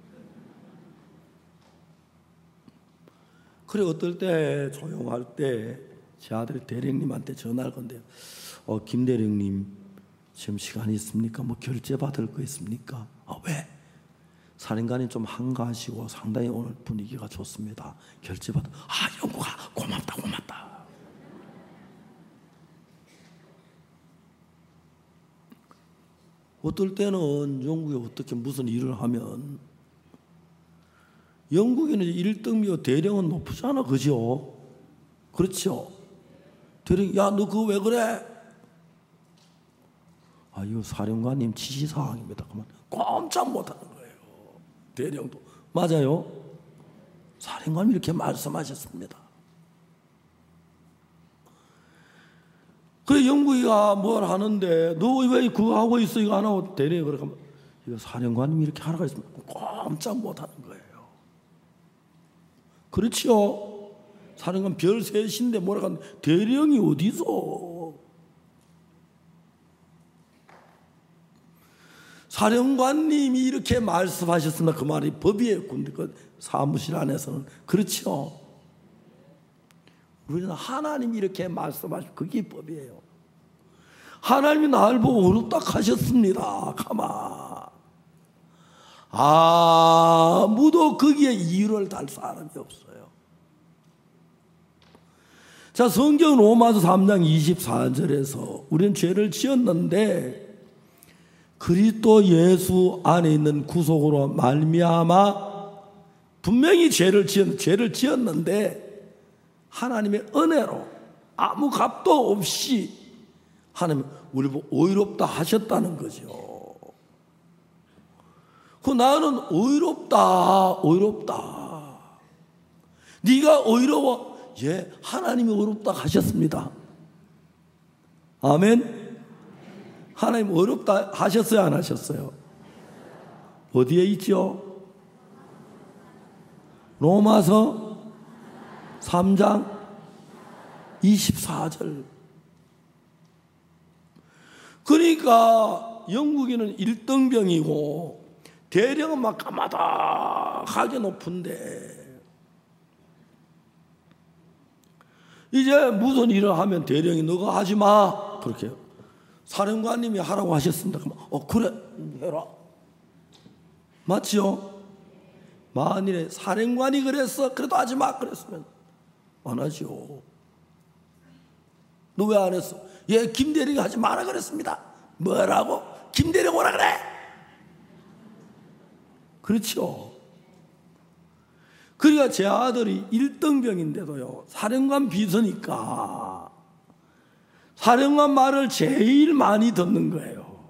그래 어떨 때 조용할 때 제 아들이 대령님한테 전화할 건데요. 어, 김 대령님 지금 시간이 있습니까? 뭐 결제 받을 거 있습니까? 아, 왜? 사령관이 좀 한가하시고 상당히 오늘 분위기가 좋습니다. 결제 받아. 아, 영구가 고맙다, 고맙다. 어떨 때는 영국에 어떻게 무슨 일을 하면 영국에는 일 등이요 대령은 높잖아, 그죠? 그렇죠? 대령, 야, 너 그거 왜 그래? 아, 이거 사령관님 지시사항입니다. 그러면 꼼짝 못하는 거예요. 대령도 맞아요. 사령관이 이렇게 말씀하셨습니다. 그래 영국이가 뭘 하는데 너 왜 그거 하고 있어? 이거 안 하고 대래. 그러면 이거 사령관님이 이렇게 하라고 했으면 꼼짝 못하는 거예요. 그렇지요? 사령관 별 셋인데 뭐라고 하는데 대령이 어디서? 사령관님이 이렇게 말씀하셨으면 그 말이 법이에요. 근데 그 사무실 안에서는 그렇죠. 우리는 하나님이 이렇게 말씀하시면 그게 법이에요. 하나님이 나를 보고 어렵다 하셨습니다. 가만. 아무도 거기에 이유를 달 사람이 없어요. 자, 성경 로마서 삼 장 이십사 절에서 우리는 죄를 지었는데 그리스도 예수 안에 있는 구속으로 말미암아 분명히 죄를 지었, 죄를 지었는데 하나님의 은혜로 아무 값도 없이 하나님 우리 보고 의롭다 하셨다는 거죠. 그 나는 의롭다, 의롭다. 네가 의로워. 예, 하나님이 의롭다 하셨습니다. 아멘. 하나님 의롭다 하셨어요, 안 하셨어요? 어디에 있죠? 로마서 삼 장 이십사 절. 그러니까 영국인은 일등병이고 대령은 막 까마득하게 높은데 이제 무슨 일을 하면 대령이 너가 하지 마 그렇게 사령관님이 하라고 하셨습니다. 그러면 어 그래 해라. 맞죠? 만일에 사령관이 그랬어 그래도 하지 마 그랬으면 안 하죠. 너 왜 안 했어? 예, 김대리가 하지 마라 그랬습니다. 뭐라고? 김대리 오라 그래. 그렇죠. 그러니까 제 아들이 일등병인데도요 사령관 비서니까 사령관 말을 제일 많이 듣는 거예요.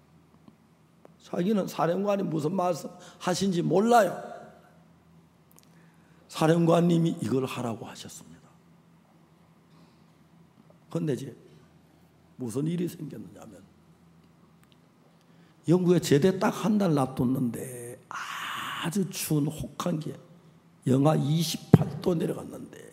자기는 사령관이 무슨 말씀 하신지 몰라요. 사령관님이 이걸 하라고 하셨습니다. 그런데 이제 무슨 일이 생겼느냐면 영국에 제대 딱 한 달 놔뒀는데 아주 추운 혹한기에 영하 이십팔 도 내려갔는데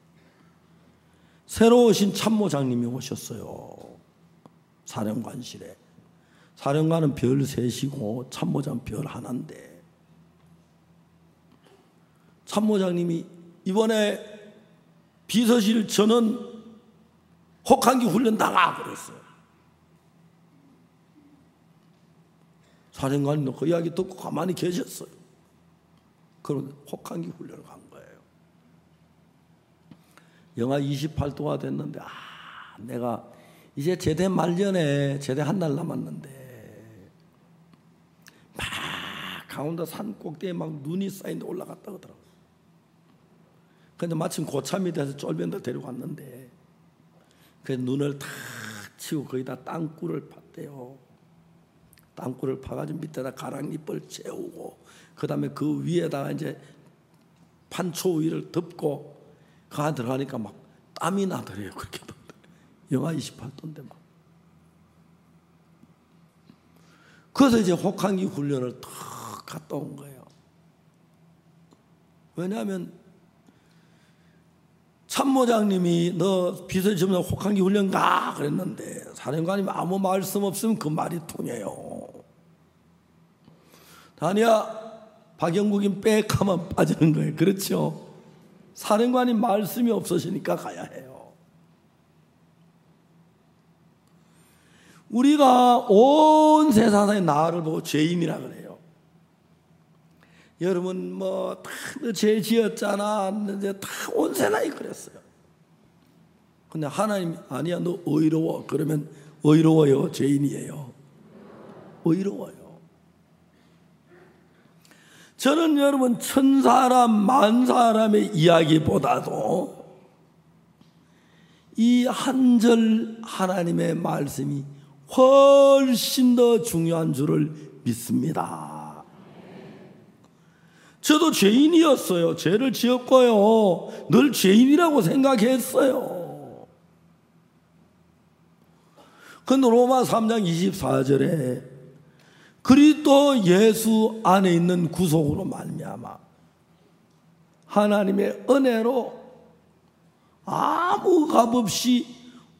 새로 오신 참모장님이 오셨어요. 사령관실에. 사령관은 별 셋이고 참모장 별 하나인데 참모장님이 이번에 비서실 전원 혹한기 훈련 나가 그랬어요. 사령관님도 그 이야기 듣고 가만히 계셨어요. 그런데 혹한기 훈련을 간 거예요. 영하 이십팔 도가 됐는데 아 내가 이제 제대 말년에 제대 한 달 남았는데 막 강원도 산 꼭대기에 막 눈이 쌓인데 올라갔다 그러더라고요. 근데 마침 고참이 돼서 쫄면들 데리고 왔는데 그 눈을 탁 치고 거기다 땅굴을 팠대요. 땅굴을 파가지고 밑에다 가랑잎을 채우고 그 다음에 그 위에다가 이제 판초 위를 덮고 그 안에 들어가니까 막 땀이 나더래요. 그렇게 영하 이십팔 도인데 막. 그래서 이제 혹한기 훈련을 탁 갔다 온 거예요. 왜냐하면 참모장님이 너 비서지면 혹한기 훈련 가 그랬는데 사령관님이 아무 말씀 없으면 그 말이 통해요. 아니야 박영국인 빽 하면 빠지는 거예요. 그렇죠? 사령관님 말씀이 없으시니까 가야 해요. 우리가 온 세상에 나를 보고 죄인이라 그래요. 여러분 뭐 다 죄 지었잖아. 이제 다 온 세상이 그랬어요. 근데 하나님 아니야 너 의로워. 그러면 의로워요 죄인이에요. 의로워요. 저는 여러분 천 사람 만 사람의 이야기보다도 이 한 절 하나님의 말씀이 훨씬 더 중요한 줄을 믿습니다. 저도 죄인이었어요. 죄를 지었고요. 늘 죄인이라고 생각했어요. 근데 로마 삼 장 이십사 절에 그리스도 예수 안에 있는 구속으로 말미암아 하나님의 은혜로 아무 값 없이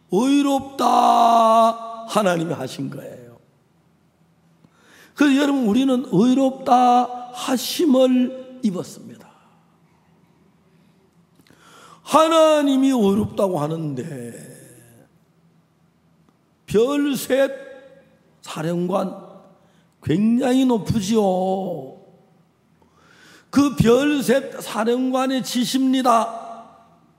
의롭다 하나님이 하신 거예요. 그래서 여러분, 우리는 의롭다 하심을 입었습니다. 하나님이 의롭다고 하는데 별셋 사령관 굉장히 높으지요. 그 별셋 사령관의 지시입니다.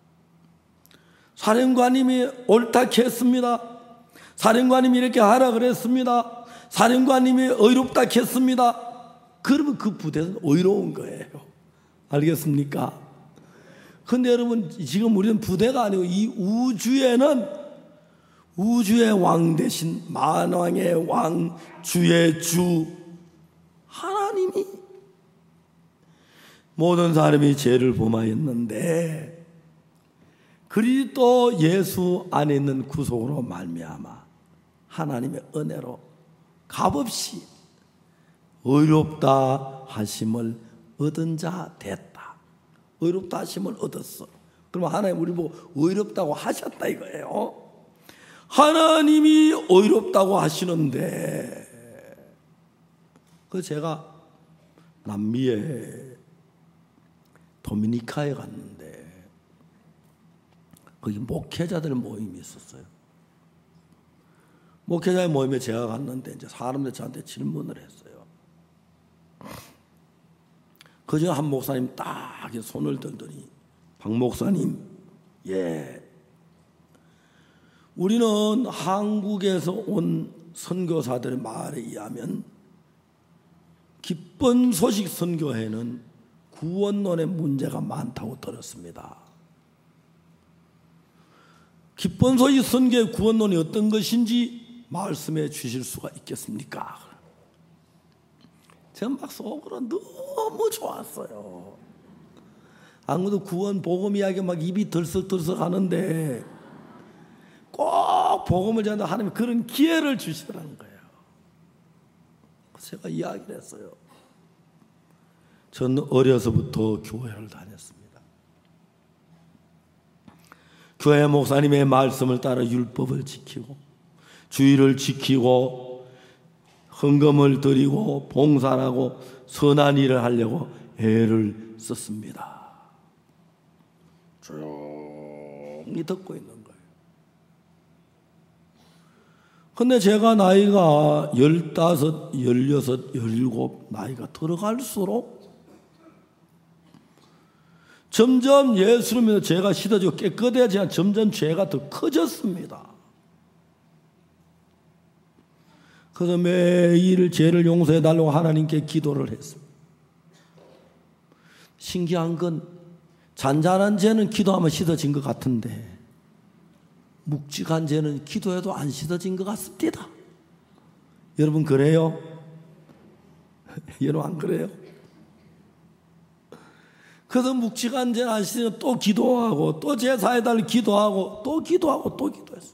사령관님이 옳다 했습니다. 사령관님이 이렇게 하라 그랬습니다. 사령관님이 의롭다 했습니다. 그러면 그 부대는 의로운 거예요. 알겠습니까? 근데 여러분, 지금 우리는 부대가 아니고 이 우주에는 우주의 왕 대신 만왕의 왕, 주의 주 하나님이 모든 사람이 죄를 범하였는데 그리스도 예수 안에 있는 구속으로 말미암아 하나님의 은혜로 값없이 의롭다 하심을 얻은 자 됐다. 의롭다 하심을 얻었어. 그러면 하나님 우리 보고 의롭다고 하셨다 이거예요. 하나님이 의롭다고 하시는데, 그 제가 남미에 도미니카에 갔는데 거기 목회자들 모임이 있었어요. 목회자의 모임에 제가 갔는데 이제 사람들 저한테 질문을 했어요. 그중에 한 목사님 딱 손을 들더니, 박 목사님, 예, 우리는 한국에서 온 선교사들의 말에 의하면 기쁜 소식 선교회는 구원론의 문제가 많다고 들었습니다. 기쁜 소식 선교의 구원론이 어떤 것인지 말씀해 주실 수가 있겠습니까? 제가 막 속으로 너무 좋았어요. 아무도 구원 복음 이야기 막 입이 들썩들썩 하는데 꼭 복음을 전하다 하나님이 그런 기회를 주시더라는 거예요. 제가 이야기를 했어요. 저는 어려서부터 교회를 다녔습니다. 교회 목사님의 말씀을 따라 율법을 지키고 주의를 지키고 헌금을 드리고 봉사하고 선한 일을 하려고 애를 썼습니다. 조용히 듣고 있는 거예요. 근데 제가 나이가 열다섯, 열여섯, 열일곱 나이가 들어갈수록 점점 예수를 믿어 죄가 씻어지고 깨끗해지면 점점 죄가 더 커졌습니다. 그래서 매일 죄를 용서해 달라고 하나님께 기도를 했습니다. 신기한 건 잔잔한 죄는 기도하면 씻어진 것 같은데 묵직한 죄는 기도해도 안 씻어진 것 같습니다. 여러분 그래요? 여러분 안 그래요? 그래서 묵직한 죄는 안 씻으면 또 기도하고 또 제사해달라고 기도하고 또 기도하고 또 기도했어요.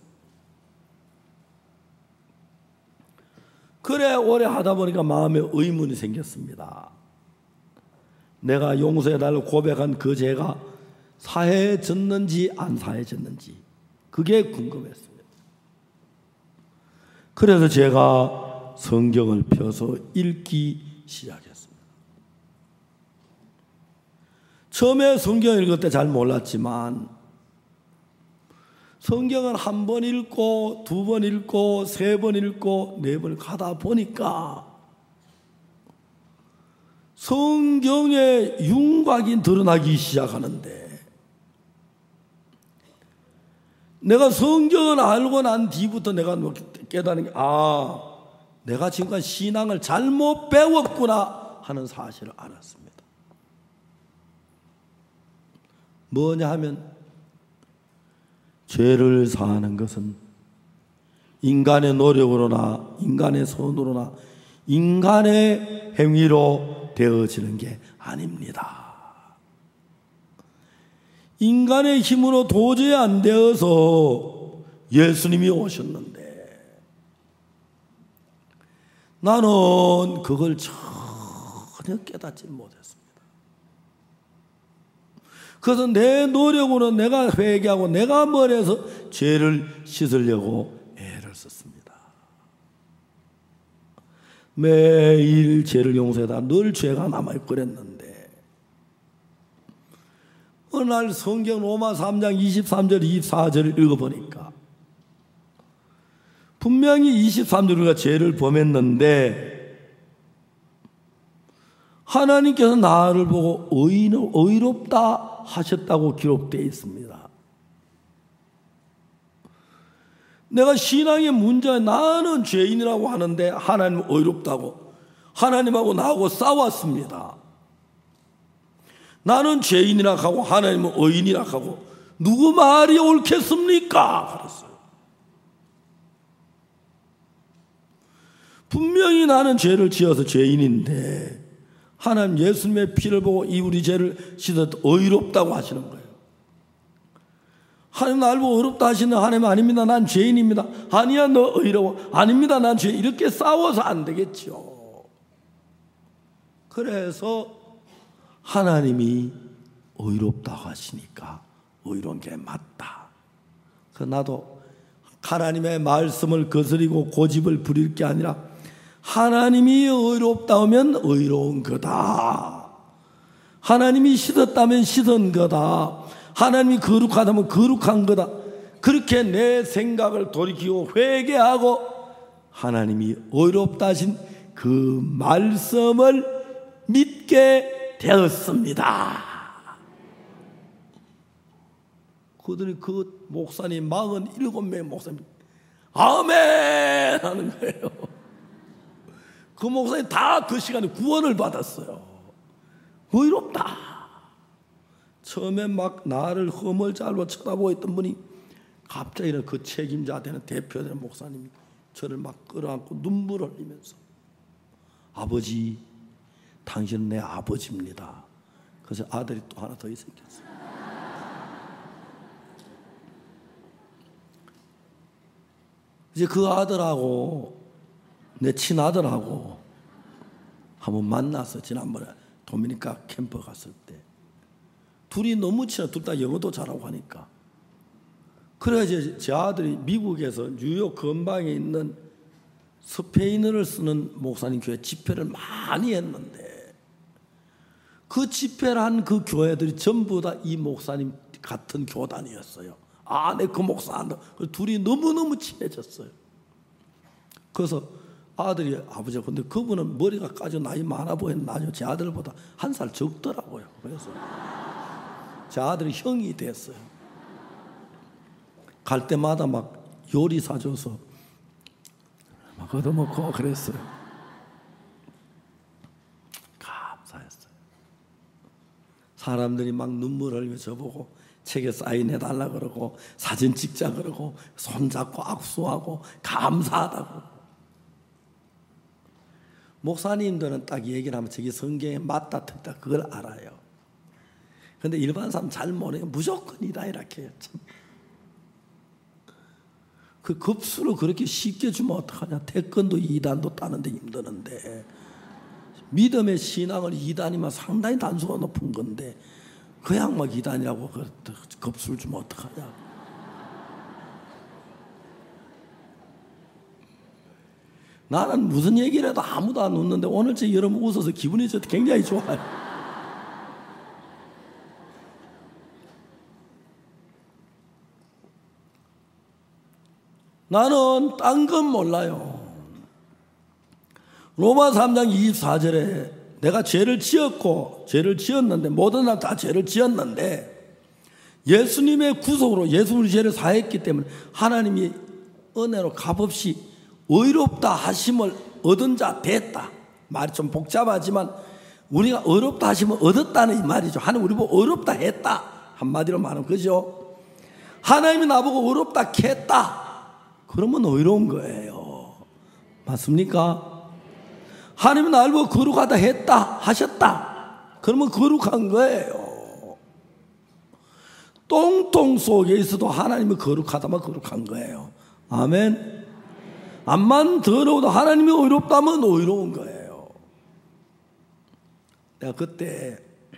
그래 오래 하다 보니까 마음에 의문이 생겼습니다. 내가 용서해달라고 고백한 그 죄가 사해졌는지 안 사해졌는지 그게 궁금했습니다. 그래서 제가 성경을 펴서 읽기 시작했습니다. 처음에 성경 읽을 때 잘 몰랐지만 성경을 한 번 읽고 두 번 읽고 세 번 읽고 네 번 가다 보니까 성경의 윤곽이 드러나기 시작하는데 내가 성경을 알고 난 뒤부터 내가 깨닫는 게 아, 내가 지금까지 신앙을 잘못 배웠구나 하는 사실을 알았습니다. 뭐냐 하면 죄를 사하는 것은 인간의 노력으로나 인간의 손으로나 인간의 행위로 되어지는 게 아닙니다. 인간의 힘으로 도저히 안 되어서 예수님이 오셨는데 나는 그걸 전혀 깨닫지 못했습니다. 그래서 내 노력으로 내가 회개하고 내가 머리에서 죄를 씻으려고 애를 썼습니다. 매일 죄를 용서하다 늘 죄가 남아있고 그랬는데 어느 날 성경 로마 삼 장 이십삼 절 이십사 절을 읽어보니까 분명히 이십삼 절 우리가 죄를 범했는데 하나님께서 나를 보고 의로, 의롭다 하셨다고 기록되어 있습니다. 내가 신앙의 문제에 나는 죄인이라고 하는데 하나님은 의롭다고 하나님하고 나하고 싸웠습니다. 나는 죄인이라 하고 하나님은 의인이라 하고 누구 말이 옳겠습니까? 그랬어요. 분명히 나는 죄를 지어서 죄인인데 하나님 예수님의 피를 보고 이 우리 죄를 씻어 의롭다고 하시는 거예요. 하나님 나를 보고 의롭다 하시는 하나님 아닙니다. 난 죄인입니다. 아니야 너 의로워. 아닙니다. 난 죄인. 이렇게 싸워서 안 되겠죠. 그래서 하나님이 의롭다고 하시니까 의로운 게 맞다. 그래서 나도 하나님의 말씀을 거스리고 고집을 부릴 게 아니라 하나님이 의롭다면 의로운 거다. 하나님이 씻었다면 씻은 거다. 하나님이 거룩하다면 거룩한 거다. 그렇게 내 생각을 돌이키고 회개하고 하나님이 의롭다 하신 그 말씀을 믿게 되었습니다. 그들이 그 목사님 사십칠 명의 목사님 아멘 하는 거예요. 그 목사님 다 그 시간에 구원을 받았어요. 의롭다. 처음에 막 나를 허물잘로 쳐다보고 있던 분이 갑자기 그 책임자 되는 대표되는 목사님이 저를 막 끌어안고 눈물을 흘리면서 아버지 당신은 내 아버지입니다. 그래서 아들이 또 하나 더 생겼어요. 이제 그 아들하고 내 친아들하고 한번 만나서 지난번에 도미니카 캠프 갔을 때 둘이 너무 친해. 둘 다 영어도 잘하고 하니까. 그래서 제 아들이 미국에서 뉴욕 근방에 있는 스페인어를 쓰는 목사님 교회 집회를 많이 했는데 그 집회를 한 그 교회들이 전부 다 이 목사님 같은 교단이었어요. 아, 내 그 목사 안다. 둘이 너무너무 친해졌어요. 그래서 아들이 아버지 근데 그분은 머리가 까져 나이 많아 보였나요? 제 아들보다 한 살 적더라고요. 그래서 제 아들이 형이 됐어요. 갈 때마다 막 요리 사줘서 막 얻어먹고 그랬어요. 감사했어요. 사람들이 막 눈물 흘리며 저보고 책에 사인해달라 그러고 사진 찍자 그러고 손잡고 악수하고 감사하다고. 목사님들은 딱 얘기를 하면 저게 성경에 맞다 틀다 그걸 알아요. 그런데 일반 사람 잘 모르니까 무조건이다 이렇게 해요. 참. 그 급수로 그렇게 쉽게 주면 어떡하냐. 태권도 이단도 따는데 힘드는데 믿음의 신앙을 이단이면 상당히 단수가 높은 건데 그냥 막 이단이라고 급수를 주면 어떡하냐. 나는 무슨 얘기를 해도 아무도 안 웃는데 오늘 제 여러분 웃어서 기분이 저 굉장히 좋아요. 나는 딴 건 몰라요. 로마 삼 장 이십사 절에 내가 죄를 지었고 죄를 지었는데 모든 사람 다 죄를 지었는데 예수님의 구속으로 예수 우리 죄를 사했기 때문에 하나님이 은혜로 값없이 의롭다 하심을 얻은 자 됐다. 말이 좀 복잡하지만 우리가 의롭다 하심을 얻었다는 이 말이죠. 하나님 우리 보고 의롭다 했다. 한마디로 말하면 그죠? 하나님이 나보고 의롭다 했다. 그러면 의로운 거예요. 맞습니까? 하나님이 나를 보고 거룩하다 했다 하셨다. 그러면 거룩한 거예요. 똥똥 속에 있어도 하나님이 거룩하다면 거룩한 거예요. 아멘. 암만 더러워도 하나님이 의롭다면 의로운 거예요. 내가 그때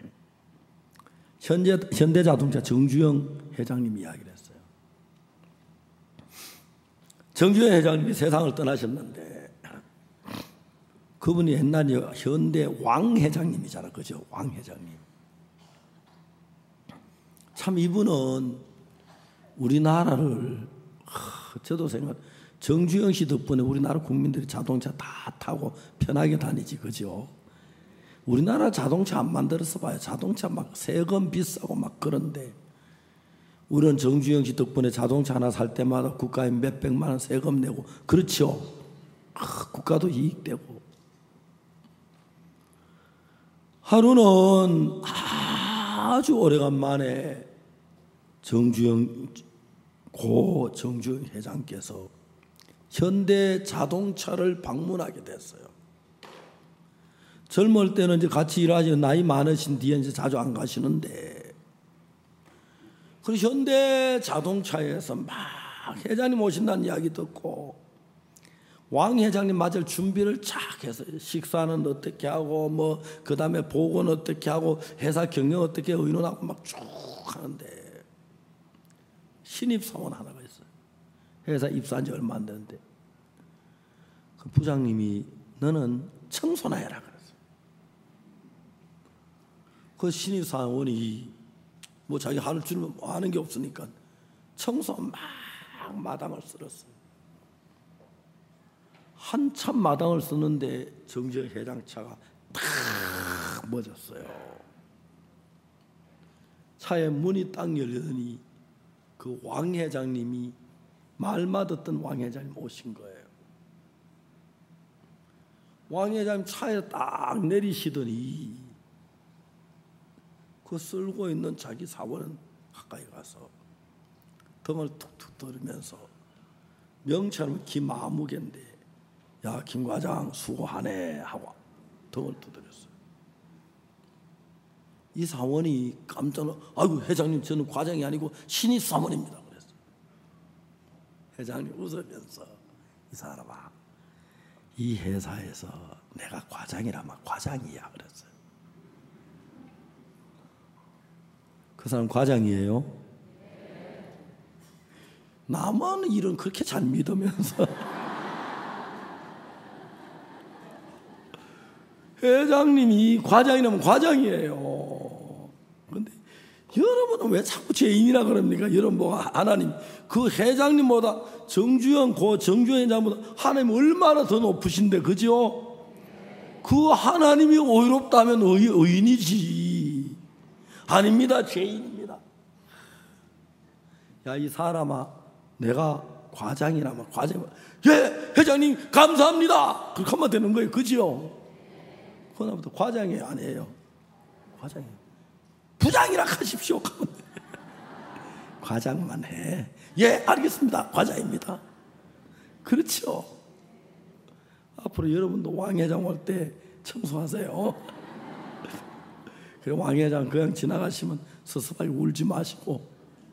현재, 현대자동차 정주영 회장님 이야기를 했어요. 정주영 회장님이 세상을 떠나셨는데 그분이 옛날에 현대 왕 회장님이잖아. 그죠? 왕 회장님. 참 이분은 우리나라를 저도 생각 정주영 씨 덕분에 우리나라 국민들이 자동차 다 타고 편하게 다니지. 그죠? 우리나라 자동차 안 만들어서 봐요. 자동차 막 세금 비싸고 막 그런데 우리는 정주영 씨 덕분에 자동차 하나 살 때마다 국가에 몇백만 원 세금 내고 그렇죠. 아, 국가도 이익되고. 하루는 아주 오래간만에 정주영 고 정주영 회장께서 현대 자동차를 방문하게 됐어요. 젊을 때는 이제 같이 일하시는 나이 많으신 뒤에 이제 자주 안 가시는데, 그 현대 자동차에서 막 회장님 오신다는 이야기 듣고 왕 회장님 맞을 준비를 쫙 해서 식사는 어떻게 하고 뭐 그 다음에 보고는 어떻게 하고 회사 경영 어떻게 의논하고 막 쭉 하는데 신입 사원 하나가 있어요. 회사 입사한 지 얼마 안 됐는데 그 부장님이 너는 청소나 해라 그랬어요. 그 신입 사원이 뭐 자기 하는 줄은 뭐 하는 게 없으니까 청소 막 마당을 쓸었어요. 한참 마당을 쓰는데 정주영 회장 차가 탁 멎었어요. 차의 문이 딱 열리더니 그 왕 회장님이 말만 듣던 왕 회장님 오신 거예요. 왕 회장님 차에 딱 내리시더니 그 쓸고 있는 자기 사원은 가까이 가서 등을 툭툭 들으면서 명처럼 김아무개인데 야, 김 과장 수고하네 하고 등을 두드렸어요. 이 사원이 깜짝 놀라, 아이고 회장님 저는 과장이 아니고 신입 사원입니다 그랬어요. 회장님 웃으면서 이 사람아 이 회사에서 내가 과장이라면 과장이야 그랬어요. 그 사람 과장이에요? 나만 일은 그렇게 잘 믿으면서 회장님이 과장이라면 과장이에요. 그런데 여러분은 왜 자꾸 죄인이라 그럽니까? 여러분 뭐 하나님 그 회장님보다 정주영 고 정주영 회장보다 하나님 얼마나 더 높으신데 그죠? 그 하나님이 의롭다면 의, 의인이지. 아닙니다. 죄인입니다. 야, 이 사람아 내가 과장이라면 과장 예 회장님 감사합니다. 그렇게 하면 되는 거예요. 그죠? 그다음부터 과장이 아니에요. 과장이에요. 부장이라 하십시오. 과장만 해. 예, 알겠습니다. 과장입니다. 그렇죠. 앞으로 여러분도 왕 회장 올 때 청소하세요. 그리고 왕 회장 그냥 지나가시면 서서히 울지 마시고.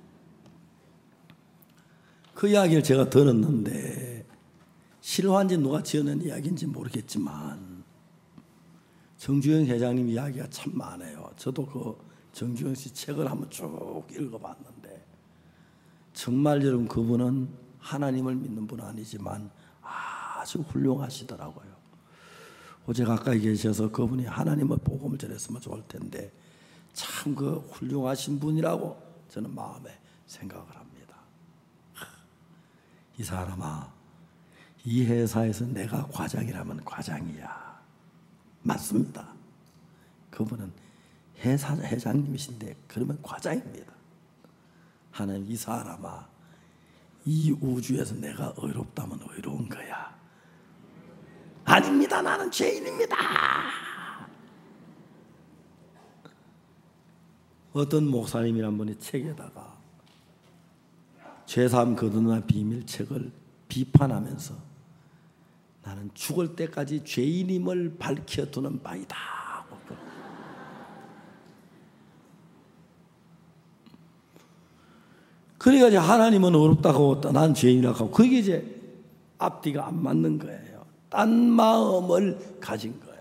그 이야기를 제가 들었는데 실화인지 누가 지어낸 이야기인지 모르겠지만 정주영 회장님 이야기가 참 많아요. 저도 그 정주영 씨 책을 한번 쭉 읽어봤는데 정말 여러분 그분은 하나님을 믿는 분은 아니지만 아주 훌륭하시더라고요. 어제 가까이 계셔서 그분이 하나님의 복음을 전했으면 좋을 텐데 참 그 훌륭하신 분이라고 저는 마음에 생각을 합니다. 이 사람아 이 회사에서 내가 과장이라면 과장이야. 맞습니다. 그분은 회사 회장님이신데 그러면 과장입니다. 하나님 이 사람아 이 우주에서 내가 의롭다면 의로운 거야. 아닙니다. 나는 죄인입니다. 어떤 목사님이란 분이 책에다가 죄사함 거듭난 비밀 책을 비판하면서 나는 죽을 때까지 죄인임을 밝혀두는 바이다. 그러니까 이제 하나님은 어렵다고 난 죄인이라고 하고 그게 이제 앞뒤가 안 맞는 거예요. 딴 마음을 가진 거예요.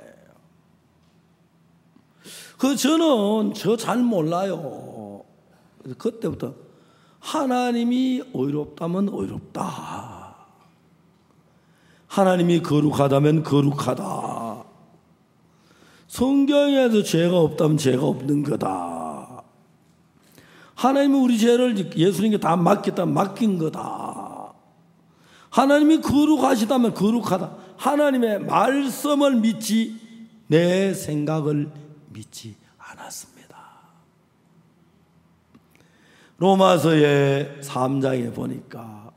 그 저는 저 잘 몰라요. 그래서 그때부터 하나님이 의롭다면 의롭다, 하나님이 거룩하다면 거룩하다, 성경에도 죄가 없다면 죄가 없는 거다, 하나님이 우리 죄를 예수님께 다 맡겼다면 맡긴 거다, 하나님이 거룩하시다면 거룩하다, 하나님의 말씀을 믿지 내 생각을 믿지 않았습니다. 로마서의 삼 장에 보니까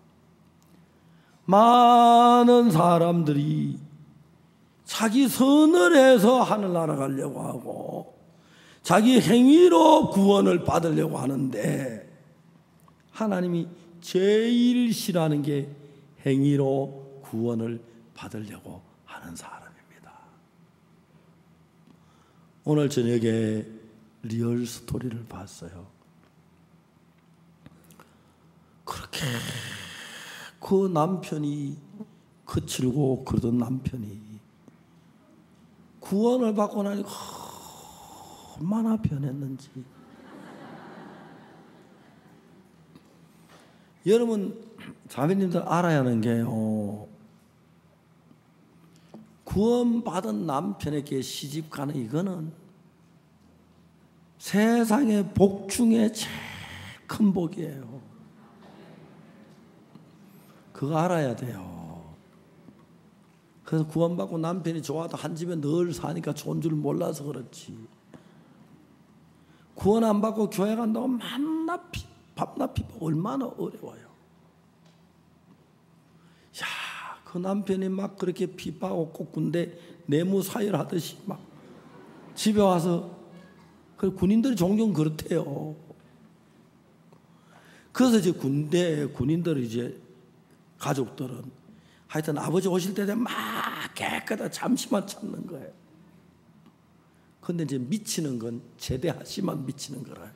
많은 사람들이 자기 선을 해서 하늘나라 가려고 하고 자기 행위로 구원을 받으려고 하는데, 하나님이 제일 싫어하는 게 행위로 구원을 받으려고 하는 사람입니다. 오늘 저녁에 리얼 스토리를 봤어요. 그렇게 그 남편이 거칠고 그러던 남편이 구원을 받고 나니까 얼마나 변했는지. 여러분 자매님들 알아야 하는 게요, 구원받은 남편에게 시집 가는 이거는 세상의 복 중에 제일 큰 복이에요. 그거 알아야 돼요. 그래서 구원받고 남편이 좋아도 한 집에 늘 사니까 좋은 줄 몰라서 그렇지, 구원 안 받고 교회 간다고 만나 피, 밤낮 피고 얼마나 어려워요. 야, 그 남편이 막 그렇게 피파고 꼭 군대 내무 사열 하듯이 막 집에 와서, 그 군인들이 종종 그렇대요. 그래서 이제 군대 군인들이 이제 가족들은 하여튼 아버지 오실 때 되면 막 깨끗하게 잠시만 참는 거예요. 근데 이제 미치는 건 제대하시만 미치는 거라요.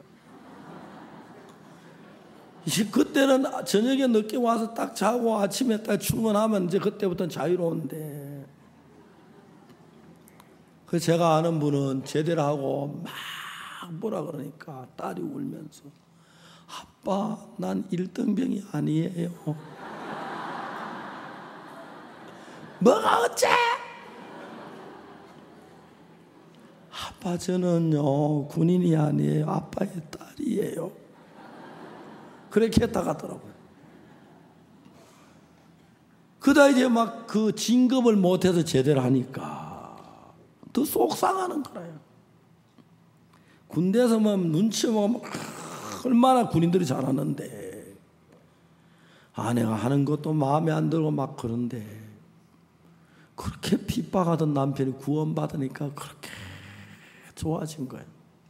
이제 그때는 저녁에 늦게 와서 딱 자고 아침에 딱 출근하면 이제 그때부터는 자유로운데, 그 제가 아는 분은 제대를 하고 막 뭐라 그러니까 딸이 울면서, 아빠 난 일등병이 아니에요. 뭐가 어째? 아빠 저는요 군인이 아니에요. 아빠의 딸이에요. 그렇게 했다 가더라고요. 그다 이제 막 그 진급을 못해서 제대를 하니까 더 속상하는 거예요. 군대에서 뭐 눈치 보면 얼마나 군인들이 잘하는데 아내가 하는 것도 마음에 안 들고 막 그런데, 그렇게 핍박하던 남편이 구원받으니까 그렇게 좋아진 거예요.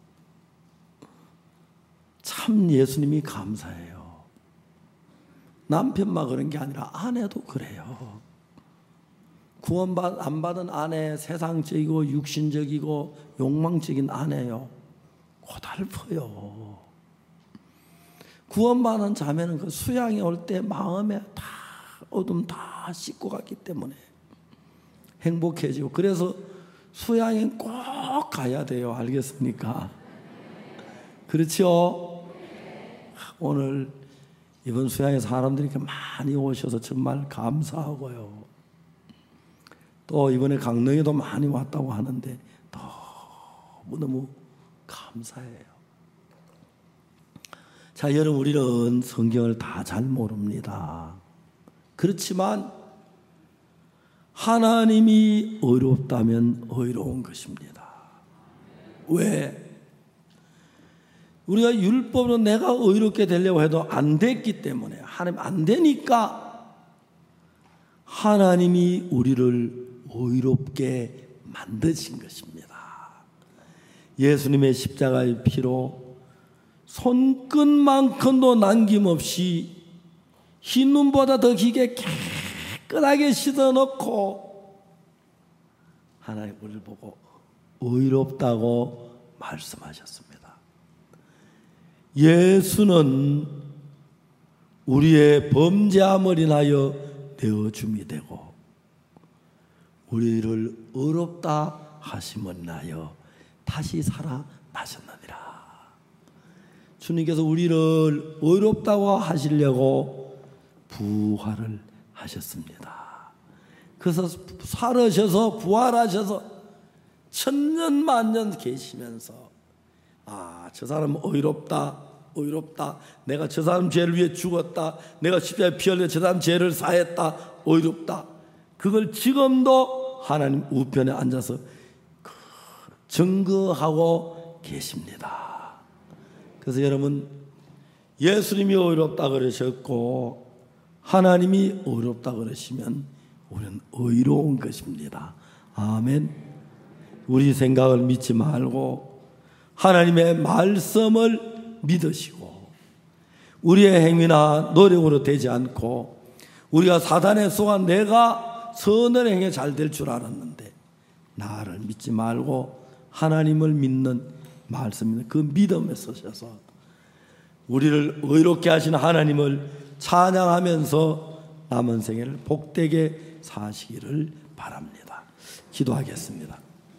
참 예수님이 감사해요. 남편만 그런 게 아니라 아내도 그래요. 구원 안 받은 아내, 세상적이고 육신적이고 욕망적인 아내요, 고달퍼요. 구원받은 자매는 그 수양이 올 때 마음에 다 어둠 다 씻고 갔기 때문에 행복해지고, 그래서 수양엔 꼭 가야 돼요. 알겠습니까? 그렇죠? 오늘 이번 수양에 사람들이 많이 오셔서 정말 감사하고요. 또 이번에 강릉에도 많이 왔다고 하는데 너무너무 감사해요. 자, 여러분 우리는 성경을 다 잘 모릅니다. 그렇지만 하나님이 의롭다면 의로운 것입니다. 왜? 우리가 율법으로 내가 의롭게 되려고 해도 안 됐기 때문에, 하나님 안 되니까 하나님이 우리를 의롭게 만드신 것입니다. 예수님의 십자가의 피로 손끝만큼도 남김없이 흰 눈보다 더 기게 깨끗하게 씻어놓고 하나님 우리를 보고 의롭다고 말씀하셨습니다. 예수는 우리의 범죄함을 인하여 내어줌이 되고 우리를 의롭다 하심은 나여 다시 살아나셨느니라. 주님께서 우리를 의롭다고 하시려고 부활을 하셨습니다. 그래서 살으셔서 부활하셔서 천년 만년 계시면서 아, 저 사람은 의롭다 의롭다 내가 저 사람 죄를 위해 죽었다, 내가 십자가에 피 흘려 저 사람 죄를 사했다, 의롭다. 그걸 지금도 하나님 우편에 앉아서 증거하고 계십니다. 그래서 여러분, 예수님이 의롭다 그러셨고 하나님이 의롭다 그러시면 우리는 의로운 것입니다. 아멘. 우리 생각을 믿지 말고 하나님의 말씀을 믿으시고 우리의 행위나 노력으로 되지 않고 우리가 사단에 속아 내가 선을 행해 잘 될 줄 알았는데 나를 믿지 말고 하나님을 믿는 말씀입니다. 그 믿음에 서셔서 우리를 의롭게 하신 하나님을 찬양하면서 남은 생애를 복되게 사시기를 바랍니다. 기도하겠습니다.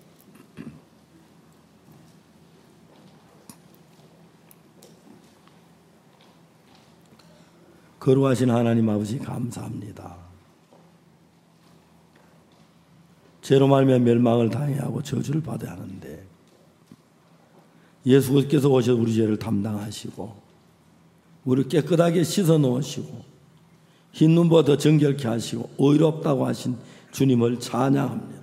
거룩하신 하나님 아버지 감사합니다. 죄로 말미암아 멸망을 당해야 하고 저주를 받아야 하는데 예수께서 오셔서 우리 죄를 담당하시고 우리를 깨끗하게 씻어 놓으시고 흰 눈보다 더 정결케 하시고 의롭다고 하신 주님을 찬양합니다.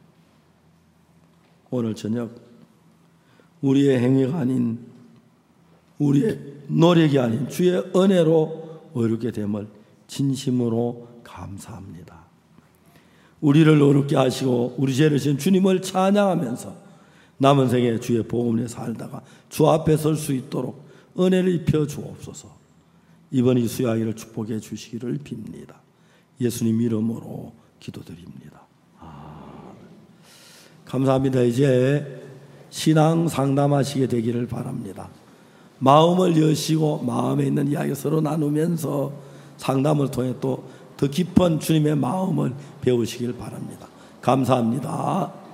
오늘 저녁 우리의 행위가 아닌 우리의 노력이 아닌 주의 은혜로 의롭게 됨을 진심으로 감사합니다. 우리를 의롭게 하시고 우리 죄를 지은 주님을 찬양하면서 남은 생에 주의 복음에 살다가 주 앞에 설 수 있도록 은혜를 입혀 주옵소서. 이번 이 수양일을 축복해 주시기를 빕니다. 예수님 이름으로 기도드립니다. 아, 감사합니다. 이제 신앙 상담하시게 되기를 바랍니다. 마음을 여시고 마음에 있는 이야기 서로 나누면서 상담을 통해 또 더 깊은 주님의 마음을 배우시길 바랍니다. 감사합니다.